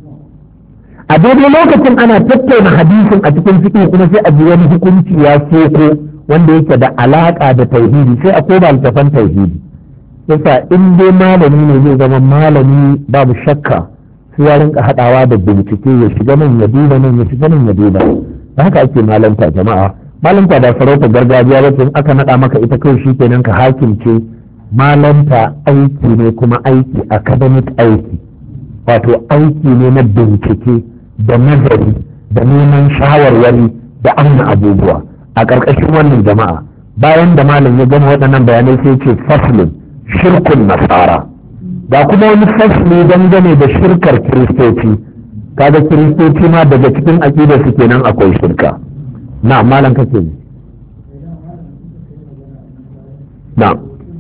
a daidai lokacin ana tattauna hadisin a cikin fiqh kuma sai a ji wani hukunci ya soko wanda yake da alaka da tauhidi sai a koma littafan tauhidi. yasa in dai malami ne zai zama malami babu shakka sai ya rinka haɗawa da bincike, ya shiga nan ya duba nan ya shiga nan ya duba. haka ake malanta jama'a. malanta da sarauta gargajiya ba in aka naɗa maka ita kai shi kenan ka hakimce. malanta aiki ne kuma aiki academic aiki, wato aiki ne na bincike da nazari da neman shawarwari da auna abubuwa. a ƙarƙashin wannan jama'a bayan da malam ya gama waɗannan bayanai sai ce faslun shirkun nasara, ga kuma wani fasli dangane da shirkar kiristoci. kaga kiristoci ma daga cikin aƙidar su kenan akwai shirka. na malam kake ne na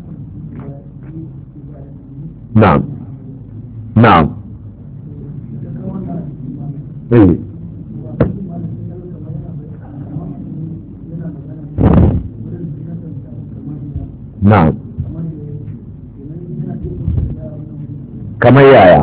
na na na kamar yaya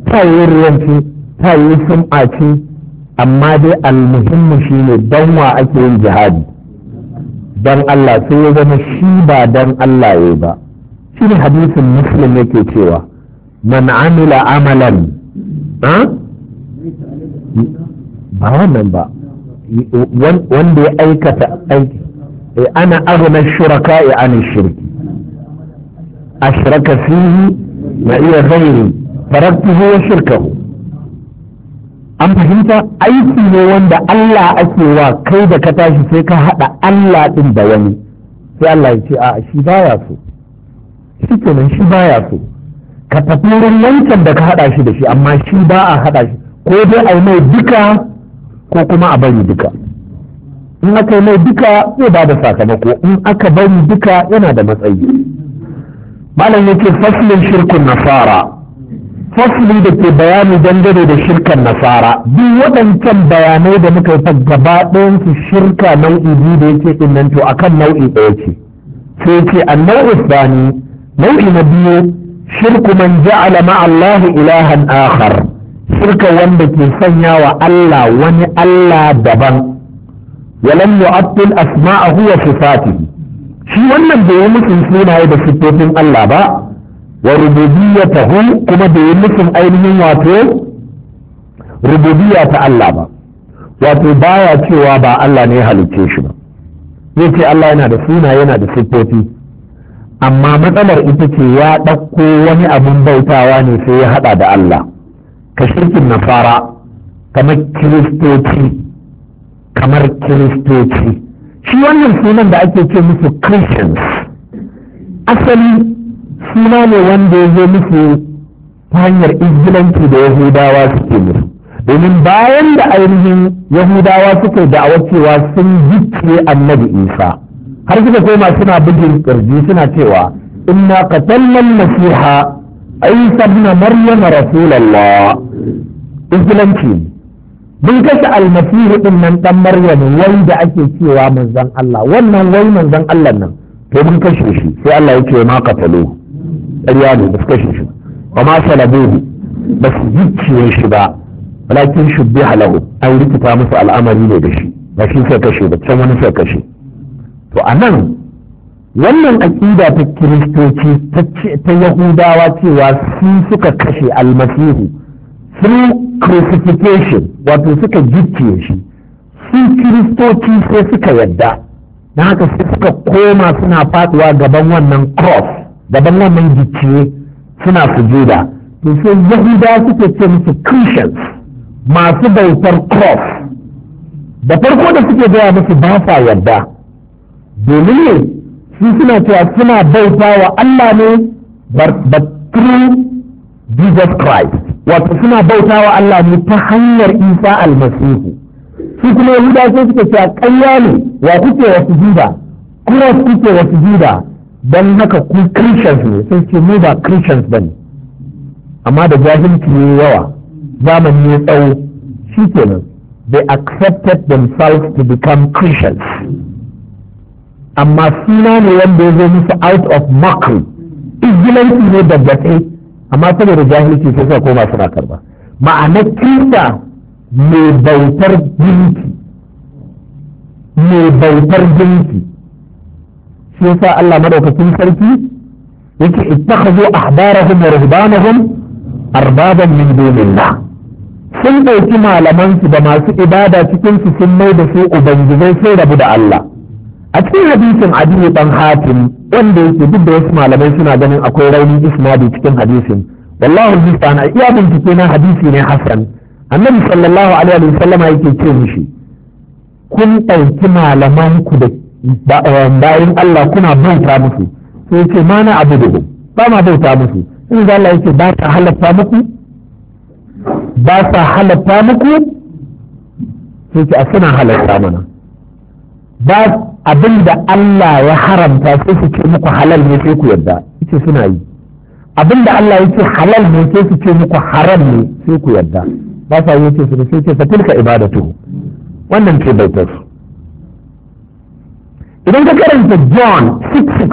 ta yi ruwan ce ta yi sum'a ce, amma dai almuhimmi shi ne don wa ake yin jihadi don Allah, sai ya zama shi ba don Allah ya ba. Shi ne hadisin Muslim yake cewa man amila amalan ba wannan ba, wanda ya aikata aiki ana aghna shuraka'i an shirki ashraka fihi ma iya ghairi taraktuhu wa shirkahu. An fahimta, aiki ne wanda Allah ake wa, kai da ka tashi sai ka haɗa Allah ɗin da wani, sai Allah ya ce a shi baya so, shi kenan shi baya so, ka tafi wurin wancan da ka haɗa shi da shi, amma shi ba a haɗa shi, ko dai a yi mai duka ko kuma a bari duka. In aka yi mai duka zai ba da sakamako, in aka bari duka yana da matsayi. Malam yake faslin shirkun nasara, fasli da ke bayani dangane da shirkan nasara. Duk waɗancan bayanai da muka yi gaba ɗayan su shirka nau'i biyu da yake ɗin nan, to akan nau'i ɗaya ce. Sai ce an nau'i tsani, nau'i na biyu shirku man ja'ala ma Allah ilahan akhar, shirka wanda ke sanya wa Allah wani Allah daban, walam yu'attil asma'ahu wa sifatihi. Shi wannan bai yi musun sunaye da siffofin Allah ba, wa rububiyyatahu kuma bai yi musun ainihin wato rububiyya ta Allah ba, wato baya cewa ba Allah ne ya halicce shi ba. Zai ce Allah yana da sunaye yana da siffofi, amma matsalar ita ce ya ɗauko wani abin bautawa ne sai ya haɗa da Allah, ka shirkin nasara, kamar kiristoci. Shi wannan sunan da ake ce musu Christians, asali suna ne wanda ya zo musu ta hanyar izgilanci da Yahudawa suke musu, domin bayan da ainihin Yahudawa suke da'awar cewa sun gicciye annabi Isa, har suka koma suna bugin kirji suna cewa inna qatalna al-masiha Isa ibn Maryam rasulullah. Izgilanci mun kashe almasihu din nan dan Maryam wai da ake cewa manzon Allah, wannan wai manzon Allah nan to mun kashe shi, sai Allah ya ce ma qatalu, ƙarya ne ba su kashe shi ba, ma salabuhu ba su gicciye shi ba, walakin shubbiha lahu, an rikita musu al'amari ne da shi, ba shi sai kashe ba, can wani sai kashe. To anan wannan aqida ta kiristoci ta Yahudawa cewa su suka kashe almasihu through crucifixion, wato suka gicciye shi, su kiristoci sai suka yadda, na haka sai suka koma suna faduwa gaban wannan cross, gaban wannan gicciye suna sujuda. To sai Yahudawa suke ce musu Christians, masu bautar cross. Da farko da suke gaya musu ba sa yadda, domin ne su suna cewa suna bauta wa Allah ne but through Jesus Christ, wato suna bauta wa Allah ne ta hanyar Isa almasihu. Su kuma Yahuda sai suka ce ƙarya ne, wa kuke wa sujuda, kuma kuke wa sujuda, don haka ku Christians ne. Sai ce mu ba Christians ba ne, amma da jahilci ne yawa, zamani ne tsawo, shi kenan they accepted themselves to become Christians. Amma suna ne wanda ya zo musu out of mockery, izgilanci ne da gaske, amma saboda jahilci sai suka koma suna karba. Ma'anar kirista mai bautar ginki, shi yasa Allah madaukakin sarki yake ittakhadhu ahbarahum wa ruhbanahum arbaban min dunillah. Sun ɗauki malamansu da masu ibada cikin su sun mai da su ubangijai sai rabu da Allah. A cikin hadisin Adiyu dan Hatim, wanda yake duk da wasu malamai suna ganin akwai raunin isnadi cikin hadisin, wallahu musta'an, iya bincike na hadisi ne hasan. Annabi sallallahu alaihi wa sallama yake ce mishi, kun ɗauki malaman ku da bayan Allah kuna bauta musu, sai ce ma na abu da ba ma bauta musu. In za Allah yake ba sa halatta muku, sai ce a suna halatta mana. Ba abin da Allah ya haramta sai su ce muku halal ne sai ku yarda, ce suna yi. Abin da Allah ya ce halal ne sai su ce muku haram ne sai ku yarda, ba sa yi ce su da sai ce fatilka ibadatu, wannan ce bautar su. Idan ka karanta John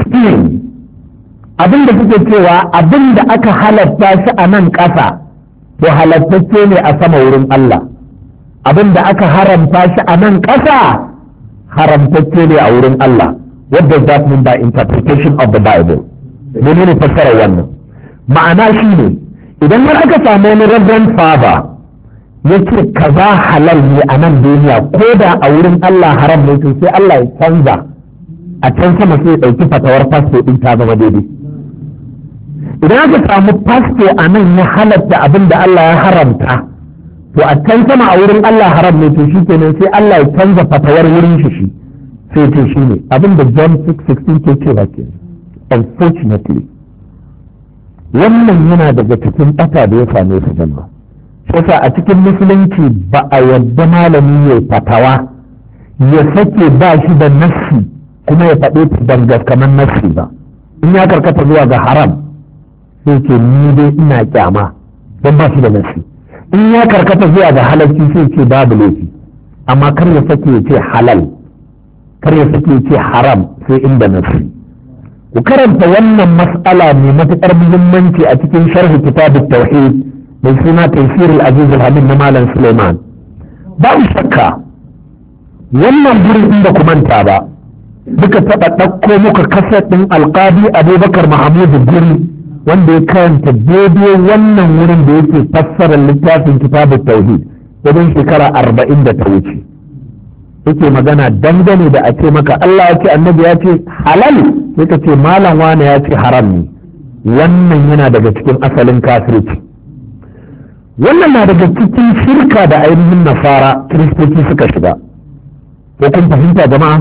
6:16, abin da suke cewa abin da aka halatta shi a nan ƙasa to halattacce ne a sama wurin Allah. Abin da aka haramta shi a nan ƙasa haramtacce ne a wurin Allah. What does that mean by interpretation of the Bible? Menene fassarar wannan? Ma'ana shi ne idan har aka samu wani Reverend Father ya ce kaza halal ne a nan duniya ko da a wurin Allah haram ne, to sai Allah ya canza a can sama sai ya ɗauki fatawar fasto ɗin ta zama daidai. Idan aka samu fasto a nan ya halatta abin da Allah ya haramta, to a can sama a wurin Allah haram ne, to shi kenan sai Allah ya canza fatawar wurin shi sai ce shi ne abin da John 6:16 ke cewa ke. Unfortunately wannan yana daga cikin ɓata da ya same su jama'a. Shasa a cikin musulunci ba a yadda malami ya fatawa ya sake ba shi da nassi kuma ya faɗe ta dangas kamar nassi ba. In ya karkata zuwa ga haram sai ce ni dai ina kyama don ba shi da nassi. In ya karkata zuwa ga halalci sai ce babu laifi, amma kar ya sake ya ce halal, kar ya sake ya ce haram sai inda nassi. Ku karanta wannan mas'ala mai matuƙar muhimmanci a cikin sharhi kitabut tauhid mai suna Tafsir al-Aziz al-Hamid na Malam Suleiman. Babu shakka wannan gurin inda ku manta ba muka taɓa ɗauko muka kasar ɗin alƙadi Abubakar Mahmud Guri wanda ya karanta daidai wannan wurin da yake fassarar littafin kitabut tauhid wajen shekara 40 da ta wuce. Yake magana dangane da a ce maka Allah ya ce annabi ya ce halal sai ka ce malam wane ya ce haram ne. Wannan yana daga cikin asalin kafirci. Wannan na daga cikin shirka da ainihin nasara kiristoci suka shiga. Ko kun fahimta jama'a?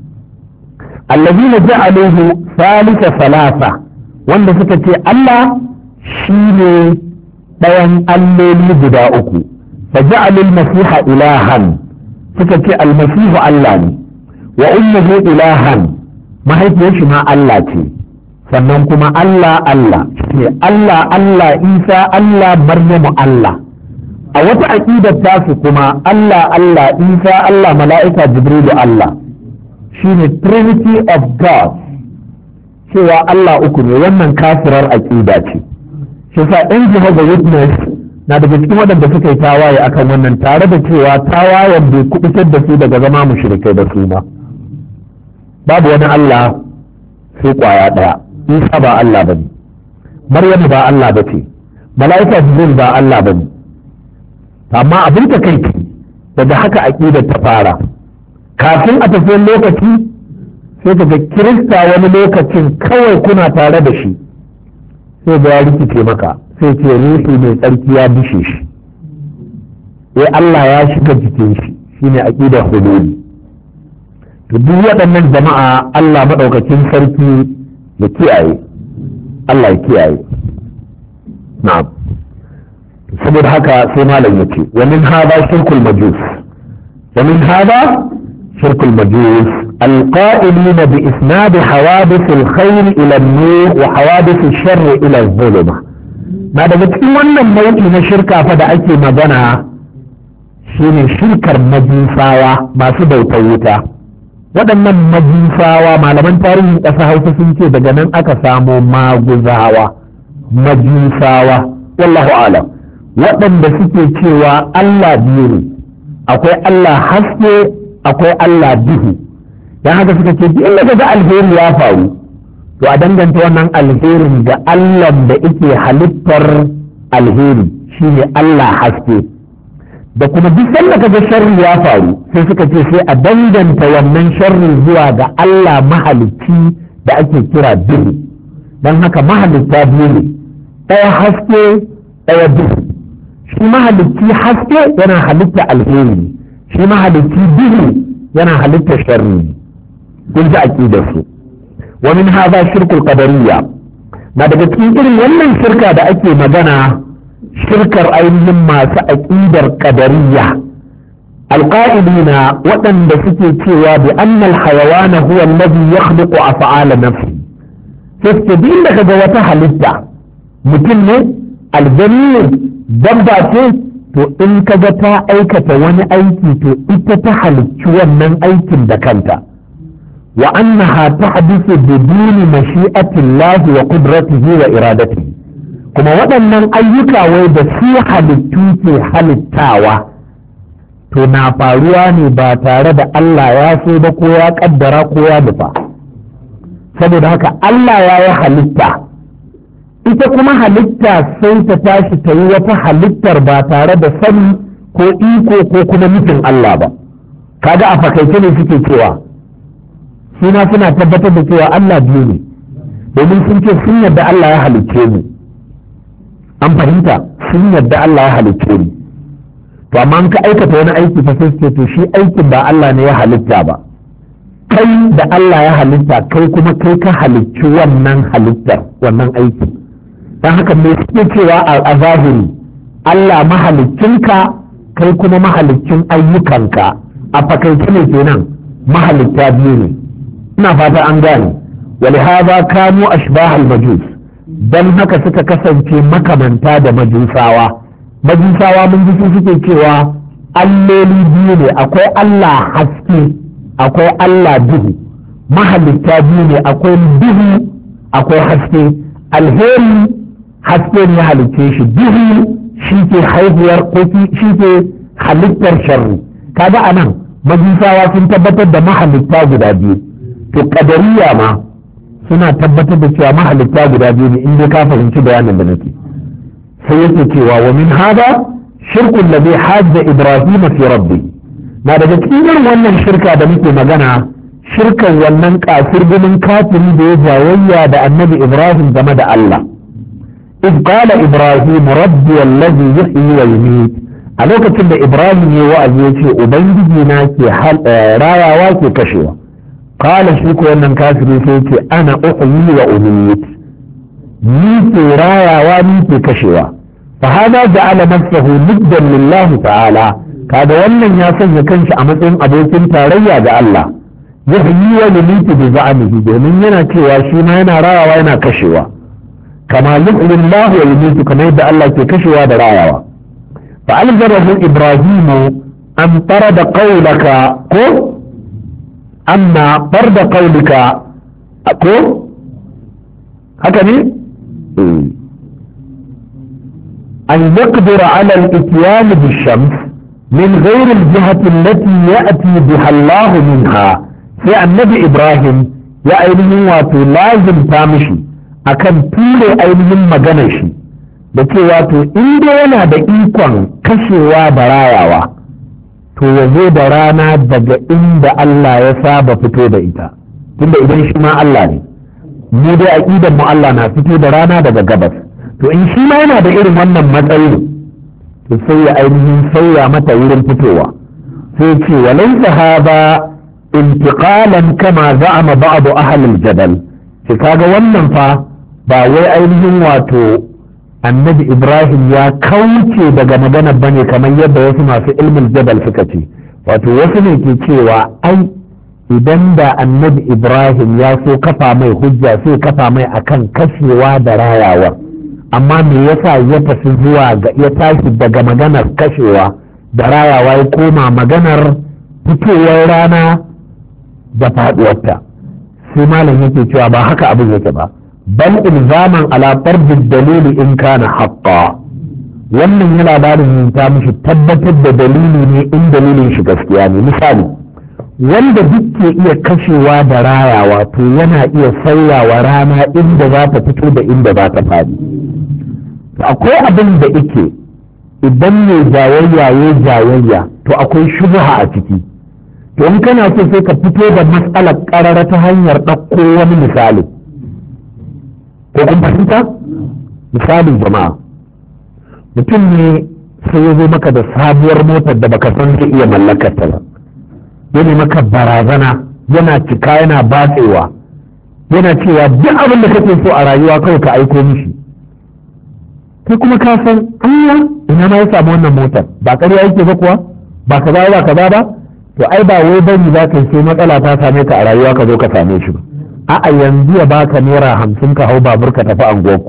Allazina ja'aluhu salisa salasa, wanda suka ce Allah shine ɗayan alloli guda uku. Fa ja'alul masiha ilahan, suka ce almasihu Allah ne, wa ummuhu ilahan, mahaifiyar shi ma Allah ce, sannan kuma Allah ne Allah Isa Allah Maryamu Allah. A wata aqidar tasu kuma Allah Isa Allah mala'ika Jibrilu Allah, shine Trinity of God, cewa Allah uku ne. Wannan kafirar aqida ce. Shi sa ɗan Jehovah Witness na daga cikin waɗanda suka yi tawaye akan wannan, tare da cewa tawayen bai kubutar da su daga zama mushrikai da su ba. Babu wani Allah sai kwaya ɗaya. Isa ba Allah bane, Maryamu ba Allah bace, mala'ika Jibril ba Allah bane. Amma abin ta kai daga haka aqidar ta fara. Kafin a tafi lokaci sai daga Kirista wani lokacin kawai kuna tare da shi sai da ya rikice maka, sai ce ruhi mai tsarki ya bishe shi, sai Allah ya shiga jikin shi, shine aqidar hululi. To duk waɗannan jama'a Allah madaukakin sarki ya kiyaye, Allah ya kiyaye. Na'am. Saboda haka sai malam yace wa min hada shirkul majus, wa min hada shirkul majus القائلين بإسناد حوادث الخير إلى النور وحوادث الشر إلى الظلمة. ما daga cikin wannan nau'i na shirka fa da ake magana shine shirkar majusawa masu bautar wuta. Waɗannan majusawa malaman tarihin ƙasa Hausa sun ce daga nan aka samo maguzawa, majusawa, wallahu alam, waɗanda suke cewa Allah biyu ne, akwai Allah haske akwai Allah duhu. Dan haka suka ce duk inda ga alheri ya faru to a danganta wannan alherin ga Allah da yake halittar alheri, shine Allah haske. Da kuma duk sanda kaga sharri ya faru sai suka ce sai a danganta wannan sharri zuwa ga Allah mahalicci da ake kira duhu. Dan haka mahalitta biyu ne, ɗaya haske ɗaya duhu. Shi mahalicci haske yana halitta alheri, shi mahalicci duhu yana halitta sharri. Kun ji aqidar su. Wa min hadha shirkul qadariyya, na daga cikin irin wannan shirka da ake magana shirkar ainihin masu aqidar qadariyya, alqa'idina waɗanda suke cewa bi anna alhayawana huwa alladhi yakhluqu af'ala nafsi. Sai din da kaga wata halitta, mutum ne, aljanni ne, dabba ce, to in kaga ta aikata wani aiki to ita ta halicci wannan aikin da kanta. وأنها تحدث بدون مشيئة الله وقدرته وإرادته. kuma waɗannan ayyuka wai da su halittu ke halittawa to na faruwa ne ba tare da Allah ya so ba ko ya ƙaddara ko ya nufa. Saboda haka Allah ya yi halitta, ita kuma halitta sai ta tashi ta yi wata halittar ba tare da sani ko iko ko kuma nufin Allah ba. Kaga a fakaice ne suke cewa suna tabbatar da cewa Allah biyu ne, domin sun ce sun yadda Allah ya halicce mu. An fahimta, sun yadda Allah ya halicce mu. To amma ka aikata wani aiki fa sai ce to shi aikin ba Allah ne ya halitta ba, kai da Allah ya halitta kai kuma kai ka halicci wannan halittar wannan aikin. Don haka me suke cewa a zahiri Allah mahaliccinka kai kuma mahaliccin ayyukanka, a fakaice ne kenan mahalitta biyu ne. Ina fata an gane. ولهذا كانوا أشباه المجوس dan haka suka kasance makamanta da majusawa. Majusawa mun ji suke cewa alloli biyu ne, akwai Allah haske akwai Allah duhu, mahalitta biyu ne, akwai duhu akwai haske. Alheri haske ne ya halicce shi, duhu shi ke haihuwar ko shi ke halittar sharri. Kaga anan majusawa sun tabbatar da mahalitta guda biyu, to kadariya ma suna tabbatar da cewa mahalitta guda biyu ne, in dai ka fahimci bayanin da nake. sai yake cewa wa min hada shirkun ladhi hajja ibrahim fi rabbi, na daga cikin irin wannan shirka da muke magana, shirkan wannan kafir gumin kafiri da ya jayayya da annabi ibrahim game da Allah. iz qala ibrahim rabbi allazi yuhyi wa yumiit, a lokacin da ibrahim ya wa'azi ya ce ubangiji na ke rayawa ke kashewa. qala shi ko wannan kafiri sai ce ana uhyi wa umiit, ni ke rayawa ni ke kashewa. fa hada ja'ala nafsahu niddan lillahi ta'ala, kaga wannan ya sanya kanshi a matsayin abokin tarayya ga Allah. yuhyi wa yumiit bi za'mihi, domin yana cewa shi ma yana rayawa yana kashewa, kama yuhyi Allah wa yumiit, kamar yadda Allah ke kashewa da rayawa. fa alzarahu ibrahimu an tarada qawlaka ko amma farda qawlika ko haka ne an yaqdira ala al-ityan bi-shams min ghayr al-jihati allati ya'ti biha Allah minha. sai annabi Ibrahim ya ainihin wato lazimta mishi akan ture ainihin maganar shi da cewa to inda yana da ikon kashewa da rayawa to ya zo da rana daga inda Allah ya saba fito da ita, tunda idan shi ma Allah ne, mu dai aqidan mu Allah na fito da rana daga gabas, to in shi ma yana da irin wannan matsayi to sai ya ainihin sauya mata wurin fitowa. sai ce walaysa hada intiqalan kama za'ama ba'd ahli al-jadal, sai kaga wannan fa ba wai ainihin wato annabi Ibrahim ya kauce daga maganar bane kamar yadda wasu masu ilmin jabal suka ce. wato wasu ne ke cewa ai idan da annabi Ibrahim ya so kafa mai hujja sai kafa mai akan kashewa da rayawa, amma me yasa ya tafi zuwa ga ya tashi daga maganar kashewa da rayawa ya koma maganar fitowar rana da faduwarta? sai malam yake cewa ba haka abin yake ba, bal ilzaman ala fardi dalili in kana haqqa. wannan yana ba da ta mishi tabbatar da dalili ne in dalilin shi gaskiya ne. misali, wanda duk ke iya kashewa da rayawa to yana iya sauyawa rana inda za ta fito da inda za ta fadi. akwai abin da yake idan mai jayayya ya jayayya to akwai shubha a ciki, to in kana so sai ka fito da matsalar karara ta hanyar ɗauko wani misali. ko kun fahimta? misalin jama'a, mutum ne sai ya zo maka da sabuwar motar da baka san zai iya mallakar ta ba, yana maka barazana, yana cika, yana batsewa, yana cewa duk abin da kake so a rayuwa kawai ka aiko mishi. kai kuma ka san Allah ina ma ya samu wannan motar, ba ƙarya yake ba kuwa, ba kaza ba kaza ba, to ai ba wai bari za ka sai matsala ta same ka a rayuwa ka zo ka same shi ba. a'a yanzu ya baka naira 50 ka hau babur ka tafi anguwarku.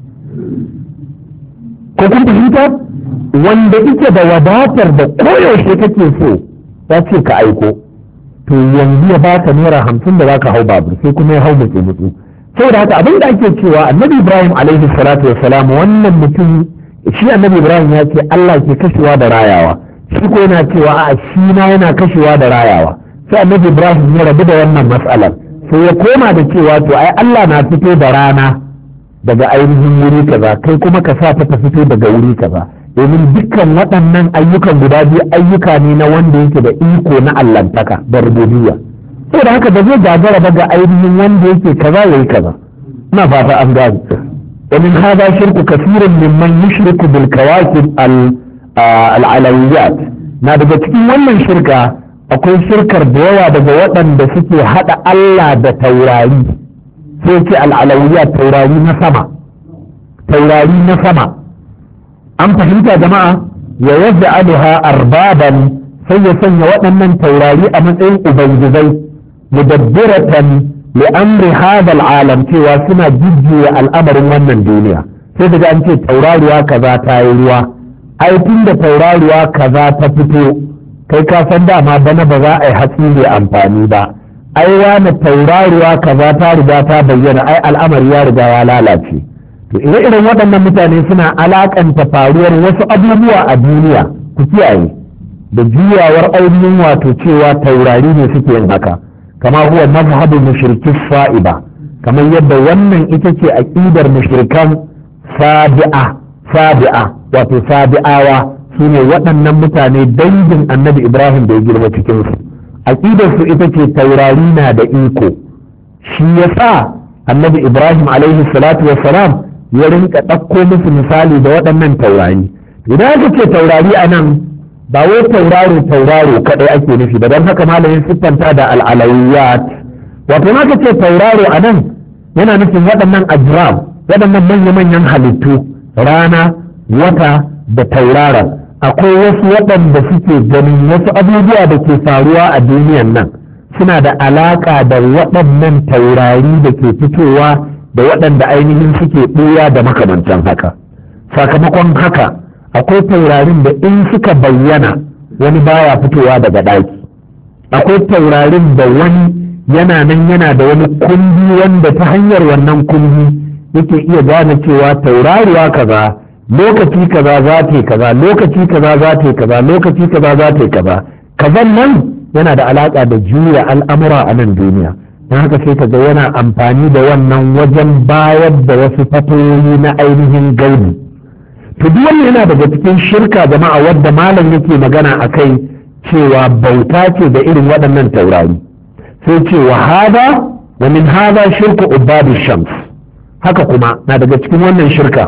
ko kun fahimta? wanda ike da wadatar da koyaushe kake so ya ce ka aiko, to yanzu ya baka naira 50 da za ka hau babur, sai kuma ya hau mutsu mutsu. saboda haka abin da ake cewa annabi Ibrahim alaihi salatu wassalam wannan mutum shi annabi Ibrahim ya ce Allah ke kashewa da rayawa, shi ko yana cewa a shi na yana kashewa da rayawa. Sai annabi Ibrahim ya rabu da wannan matsalar sai ya koma da cewa to ai Allah na fito da rana daga ainihin wuri kaza kai kuma ka sa ta fito daga wuri kaza, domin dukkan waɗannan ayyukan guda biyu ayyuka ne na wanda yake da iko na allantaka da rububiyya. saboda haka ba zai gagara ba ga ainihin wanda yake kaza yayi kaza. ina fata an gane. ومن هذا شرك كثير ممن يشرك بالكواكب العلويات. na daga cikin wannan shirka akwai shirkar da yawa daga waɗanda suke haɗa Allah da taurari, sai ce al'alawiyat taurari na sama, taurari na sama. an fahimta jama'a? ya yadda aluha arbaban sai ya sanya waɗannan taurari a matsayin ubangizai mudabbiratan li amri hadha al'alam, cewa suna jujjuya al'amarin wannan duniya. sai daga an ce tauraruwa kaza ta yi ruwa, ai tun da tauraruwa kaza ta fito kai ka san dama bana ba za a yi hatsi mai amfani ba, ai wani tauraruwa kaza ta riga ta bayyana, ai al'amari ya riga ya lalace. to ire-iren waɗannan mutane suna alakanta faruwar wasu abubuwa a duniya, ku kiyaye, da juyawar ainihin wato cewa taurari ne suke yin haka, kama huwa mazhabul mushrikin sa'iba, kamar yadda wannan ita ce aqidar mushrikan sabi'a wato sabi'awa, su ne waɗannan mutane dangin annabi Ibrahim da ya girma cikin su. aqidar su ita ce taurari na da iko, shi yasa annabi Ibrahim alaihi salatu wassalam ya rinka ɗauko musu misali da waɗannan taurari. idan aka ce taurari a nan ba wai tauraro kaɗai ake nufi ba, don haka malamin siffanta da al'alawiyat. wato na ka ce tauraro a nan yana nufin waɗannan ajram, waɗannan manya-manyan halittu, rana, wata da tauraron. akwai wasu waɗanda suke ganin wasu abubuwa da ke faruwa a duniyan nan suna da alaƙa da waɗannan taurari da ke fitowa da waɗanda ainihin suke ɓuya da makamantan haka. sakamakon haka akwai taurarin da in suka bayyana wani baya fitowa daga ɗaki, akwai taurarin da wani yana nan yana da wani kundi wanda ta hanyar wannan kundi yake iya gane cewa tauraruwa kaza lokaci kaza za ta yi kaza, lokaci kaza za ta yi kaza, lokaci kaza za ta yi kaza. kazan nan yana da alaƙa da juya al'amura a nan duniya, don haka sai kaga yana amfani da wannan wajen bayar da wasu fatoyi na ainihin gaibi. to duk wannan yana daga cikin shirka jama'a wadda malam yake magana a kai cewa bauta ce da irin waɗannan taurari. sai ce wa hada wa min hada shirku ubadu shams, haka kuma na daga cikin wannan shirka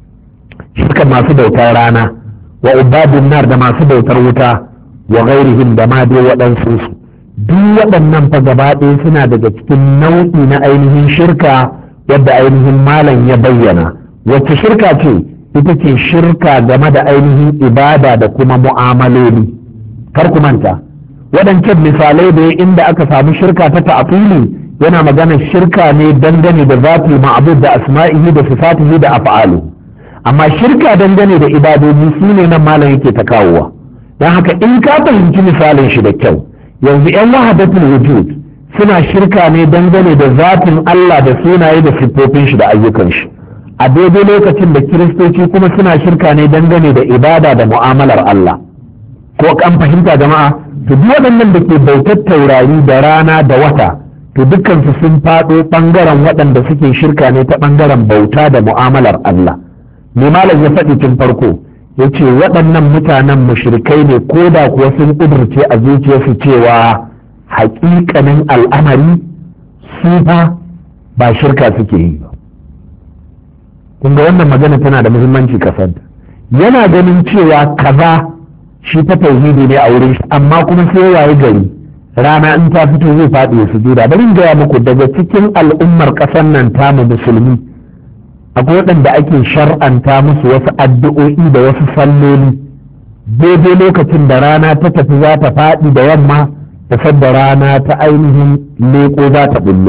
masu bautar rana, wa ubadun nar da masu bautar wuta, wa gairihim da ma dai waɗansu su. duk waɗannan fa gaba ɗaya suna daga cikin nau'i na ainihin shirka wadda ainihin malam ya bayyana. wacce shirka ce? ita ce shirka game da ainihin ibada da kuma mu'amaloli. kar ku manta waɗancan misalai da inda aka samu shirka ta ta'atili yana magana shirka ne dangane da zatul ma'bud da asma'ihi da sifatihi da af'alu, amma shirka dangane da ibadoji su ne nan malam yake ta kawowa. don haka in ka fahimci misalin shi da kyau, yanzu 'yan wahadatul wujud suna shirka ne dangane da zatin Allah da sunaye da siffofin shi da ayyukan shi, a daidai lokacin da kiristoci kuma suna shirka ne dangane da ibada da mu'amalar Allah. ko kan fahimta jama'a? to duk waɗannan da ke bautar taurari da rana da wata, to dukkansu sun faɗo ɓangaren waɗanda suke shirka ne ta ɓangaren bauta da mu'amalar Allah. me malam ya faɗi tun farko? ya ce waɗannan mutanen mushrikai ne, ko da kuwa sun ƙudurce a zuciyarsu cewa haƙiƙanin al'amari su ba shirka suke yi ba. kun ga wannan magana tana da muhimmanci kasar. yana ganin cewa kaza shi ta tauhidi ne a wurin shi, amma kuma sai waye gari rana in ta fito zai faɗi ya sujuda. bari in gaya muku daga cikin al'ummar ƙasar nan tamu musulmi akwai waɗanda ake shar'anta musu wasu addu'o'i da wasu salloli daidai lokacin da rana ta tafi za ta faɗi da yamma da sadda rana ta ainihin leƙo za ta bullo.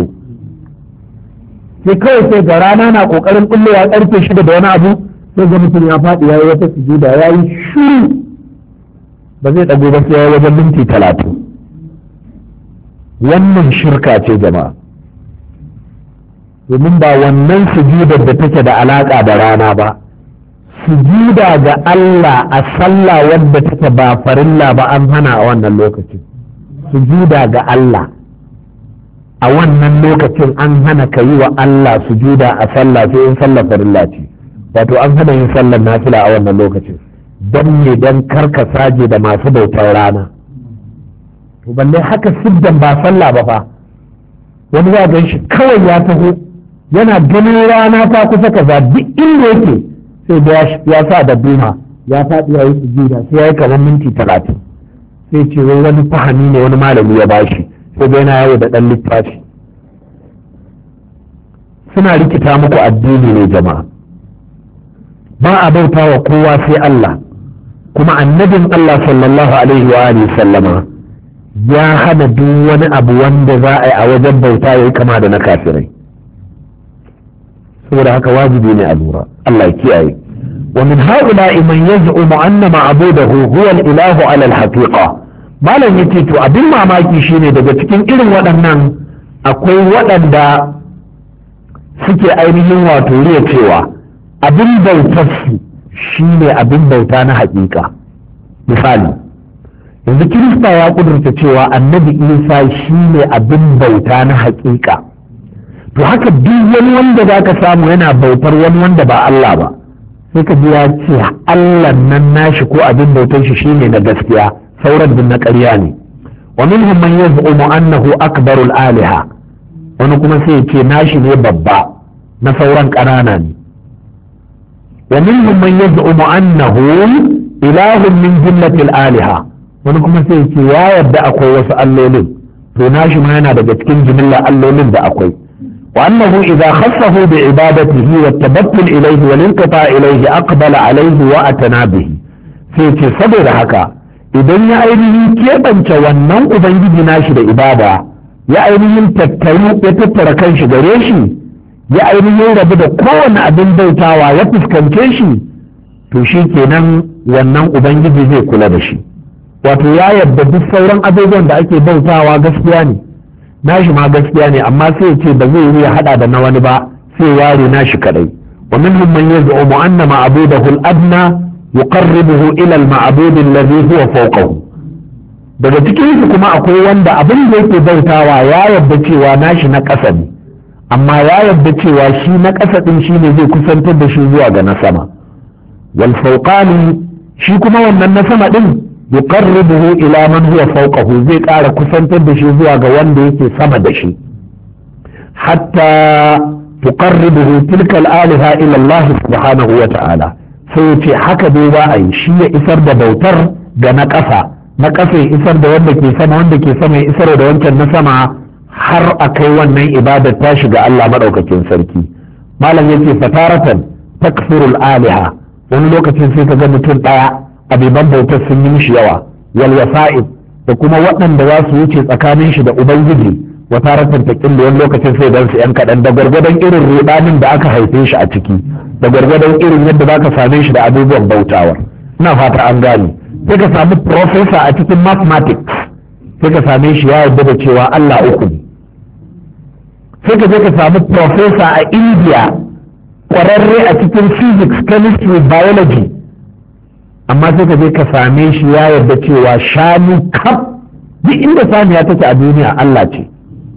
sai kawai sai ga rana na ƙoƙarin bullowa ƙarfe 6 da wani abu, sai ga mutum ya faɗi ya yi wata sujuda ya yi shiru ba zai ɗago ba sai wajen minti 30. wannan shirka ce jama'a. domin ba wannan sujudar da take da alaƙa da rana ba, sujuda ga Allah a sallah wadda take ba farilla ba an hana a wannan lokacin. Sujuda ga Allah a wannan lokacin an hana ka yi wa Allah sujuda a sallah sai in sallah farilla ce, wato an hana yin sallar nafila a wannan lokacin don ne don karka saje da masu bautar rana. To balle haka siddan ba sallah ba fa, wani za gan shi kawai ya taho yana ganin rana ta kusa kaza duk inda yake sai da ya sa da duma ya faɗi ya yi sujuda sai ya yi kamar minti 30 sai ce wai wani fahimi ne wani malami ya bashi sai dai yana yawo da ɗan littafi. Suna rikita muku addini ne jama'a, ba a bauta wa kowa sai Allah, kuma annabin Allah sallallahu alaihi wa alihi sallama ya hana duk wani abu wanda za a yi a wajen bauta ya yi kama da na kafirai. saboda haka wajibi ne a lura, Allah ya kiyaye. wa min haula'i man yaz'umu anna ma'budahu huwa al-ilahu 'ala al-haqiqa. malam yace to abin mamaki shine daga cikin irin waɗannan akwai waɗanda suke ainihin wato riya cewa abin bautar su shine abin bauta na haƙiƙa. Misali, yanzu Kirista ya kudurta cewa annabi Isa shine abin bauta na haƙiƙa. To haka duk wani wanda za ka samu yana bautar wani wanda ba Allah ba, sai ka ji ya ce Allah nan nashi ko abin bautar shi shine na gaskiya, sauran din na ƙarya ne. Wa minhum man yaz'umu annahu akbarul aliha, wani kuma sai ya ce nashi ne babba, na sauran ƙanana ne. Wa minhum man yaz'umu annahu ilahun min jumlatil aliha, wani kuma sai ya ce ya yarda akwai wasu allolin, to nashi ma yana daga cikin jimillar allolin da akwai. وأنه إذا خصه بعبادته والتبتل إليه والانقطاع إليه أقبل عليه وأتنا به. في صدر هكا إذن يا أينه كيبان wannan ubangiji nashi da ibada ya ainihin tattaru ya tattara kanshi gare shi ya ainihin rabu da kowane abin bautawa ya fuskance shi, to shi kenan wannan ubangiji zai kula da shi. Wato ya yarda duk sauran abubuwan da ake bautawa gaskiya ne, nashi ma gaskiya ne, amma sai ce ba zai yi hada da na wani ba, sai ware nashi kadai. wa minhum man yaz'umu anna ma'budahu al-adna yuqarribuhu ila al-ma'bud alladhi huwa fawqahu. daga cikin su kuma akwai wanda abin da yake bautawa ya yarda cewa nashi na ƙasa ne, amma ya yarda cewa shi na ƙasa din shine zai kusantar da shi zuwa ga na sama. wal fawqani shi kuma wannan na sama din yuqarribuhu ila man huwa fawqahu, zai ƙara kusantar da shi zuwa ga wanda yake sama da shi, hatta tuqarribuhu tilka al-aliha ila Allah subhanahu wa ta'ala. sai yace haka dai za a yi, shi ya isar da bautar ga na ƙasa, na ƙasa ya isar da wanda ke sama, wanda ke sama ya isar da wancan na sama, har a kai wannan ibadar ta shiga Allah madaukakin sarki. malam yace fataratan takfurul aliha, wani lokacin sai ka ga mutum ɗaya abiban bautar sun yi mishi yawa, wal wasa'id da kuma waɗanda za su wuce tsakanin shi da ubangiji, wa taratan taqillu, wani lokacin sai dan su yan kaɗan, da gwargwadon irin rudanin da aka haife shi a ciki, da gwargwadon irin yadda za ka same shi da abubuwan bautawar. ina fata an gane. sai ka samu professor a cikin mathematics, sai ka same shi ya yarda da cewa Allah uku ne. sai ka je ka samu professor a India ƙwararre a cikin physics, chemistry, biology, amma sai ka je ka same shi ya yarda cewa shanu kaf duk inda saniya take a duniya Allah ce.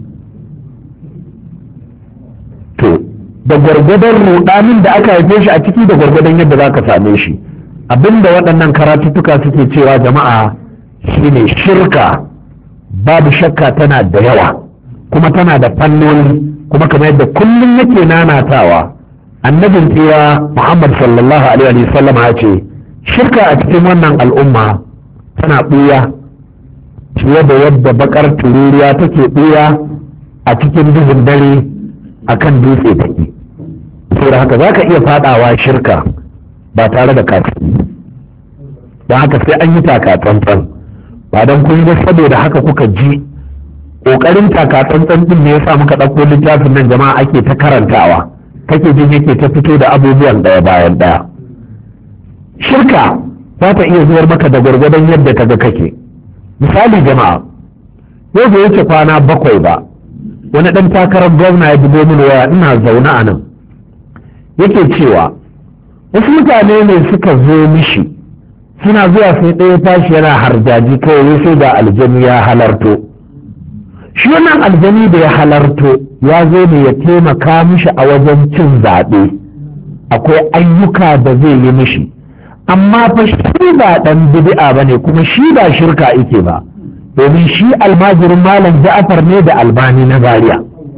to da gwargwadon rudanin da aka haife shi a ciki, da gwargwadon yadda za ka same shi. abinda waɗannan karatuttuka suke cewa jama'a shine shirka babu shakka tana da yawa, kuma tana da fannoni, kuma kamar yadda kullum yake nanatawa, annabin tsira Muhammad sallallahu alaihi wa sallam ya ce shirka a cikin wannan al'umma tana ɓuya fiye da yadda bakar tururiya take ɓuya a cikin duhun dare a kan dutse take. saboda haka za ka iya faɗawa shirka ba tare da kafin, don haka sai an yi taka-tsantsan. ba don kun yi saboda haka kuka ji ƙoƙarin taka-tsantsan ɗin ne ya sa muka ɗauko littafin nan jama'a ake ta karantawa, kake jin yake ta fito da abubuwan ɗaya bayan ɗaya. shirka za ta iya zuwar maka da gwargwadon yadda ka ga kake. misali jama'a, yau bai wuce kwana 7 ba wani ɗan takarar gwamna ya bugo min waya, ina zaune a nan, yake cewa wasu mutane ne suka zo mishi, suna zuwa sai ɗaya tashi yana harjaji kawai sai da aljani ya halarto. Shi wannan aljani da ya halarto ya zo ne ya taimaka mishi a wajen cin zaɓe, akwai ayyuka da zai yi mishi, amma fa shi ba ɗan bid'a ba ne, kuma shi ba shirka yake ba, domin shi almajirin malam Ja'far ne da Albani na Zaria.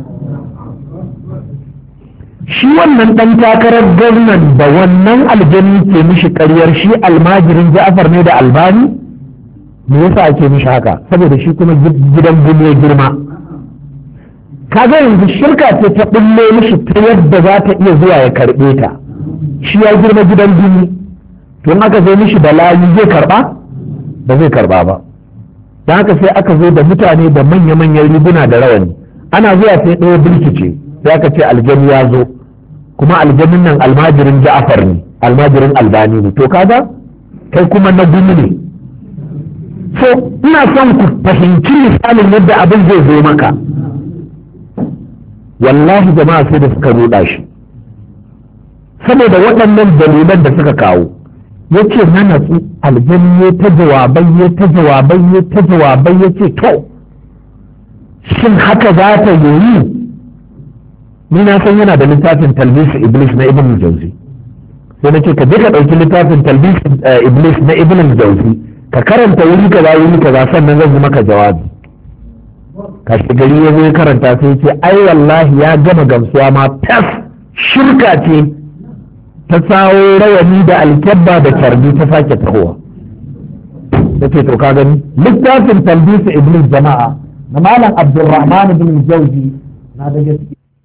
Shi wannan ɗan takarar gwamnan da wannan aljani ke mishi ƙaryar shi almajirin Ja'far ne da Albani, me yasa ake mishi haka? Saboda shi kuma gidan gumi ya girma. Kaga yanzu shirka ce ta ɓulle mishi ta yadda za ta iya zuwa ya karɓe ta. Shi ya girma gidan gumi, to in aka zo mishi da layi zai karɓa? Ba zai karɓa ba. Don haka sai aka zo da mutane da manya-manyan riguna da rawani, ana zuwa sai ɗaya birkice, sai aka ce aljani ya zo, kuma aljanin nan almajirin Ja'far ne, almajirin Albani ne, to kaga kai kuma na gumi ne. So ina son ku fahimci misalin yadda abin zai zo maka. Wallahi jama'a sai da suka ruɗa shi saboda waɗannan dalilan da suka kawo. Yace na natsu, aljani ya ta jawabai ya ce to shin haka za ta yi? Ni na san yana da littafin talbis iblis na ibn jauzi, sai nace ka je ka ɗauki littafin talbis iblis na ibn jauzi ka karanta wuri kaza sannan zan yi maka jawabi. Kashi gari ya zo karanta sai ce ai wallahi ya gama gamsuwa ma tas shirka ce ta sawo rawani da alkyabba da kyarbi ta sake tahowa. Da ce to ka gani littafin talbis iblis jama'a na malam Abdulrahman ibn Jauzi na da gaske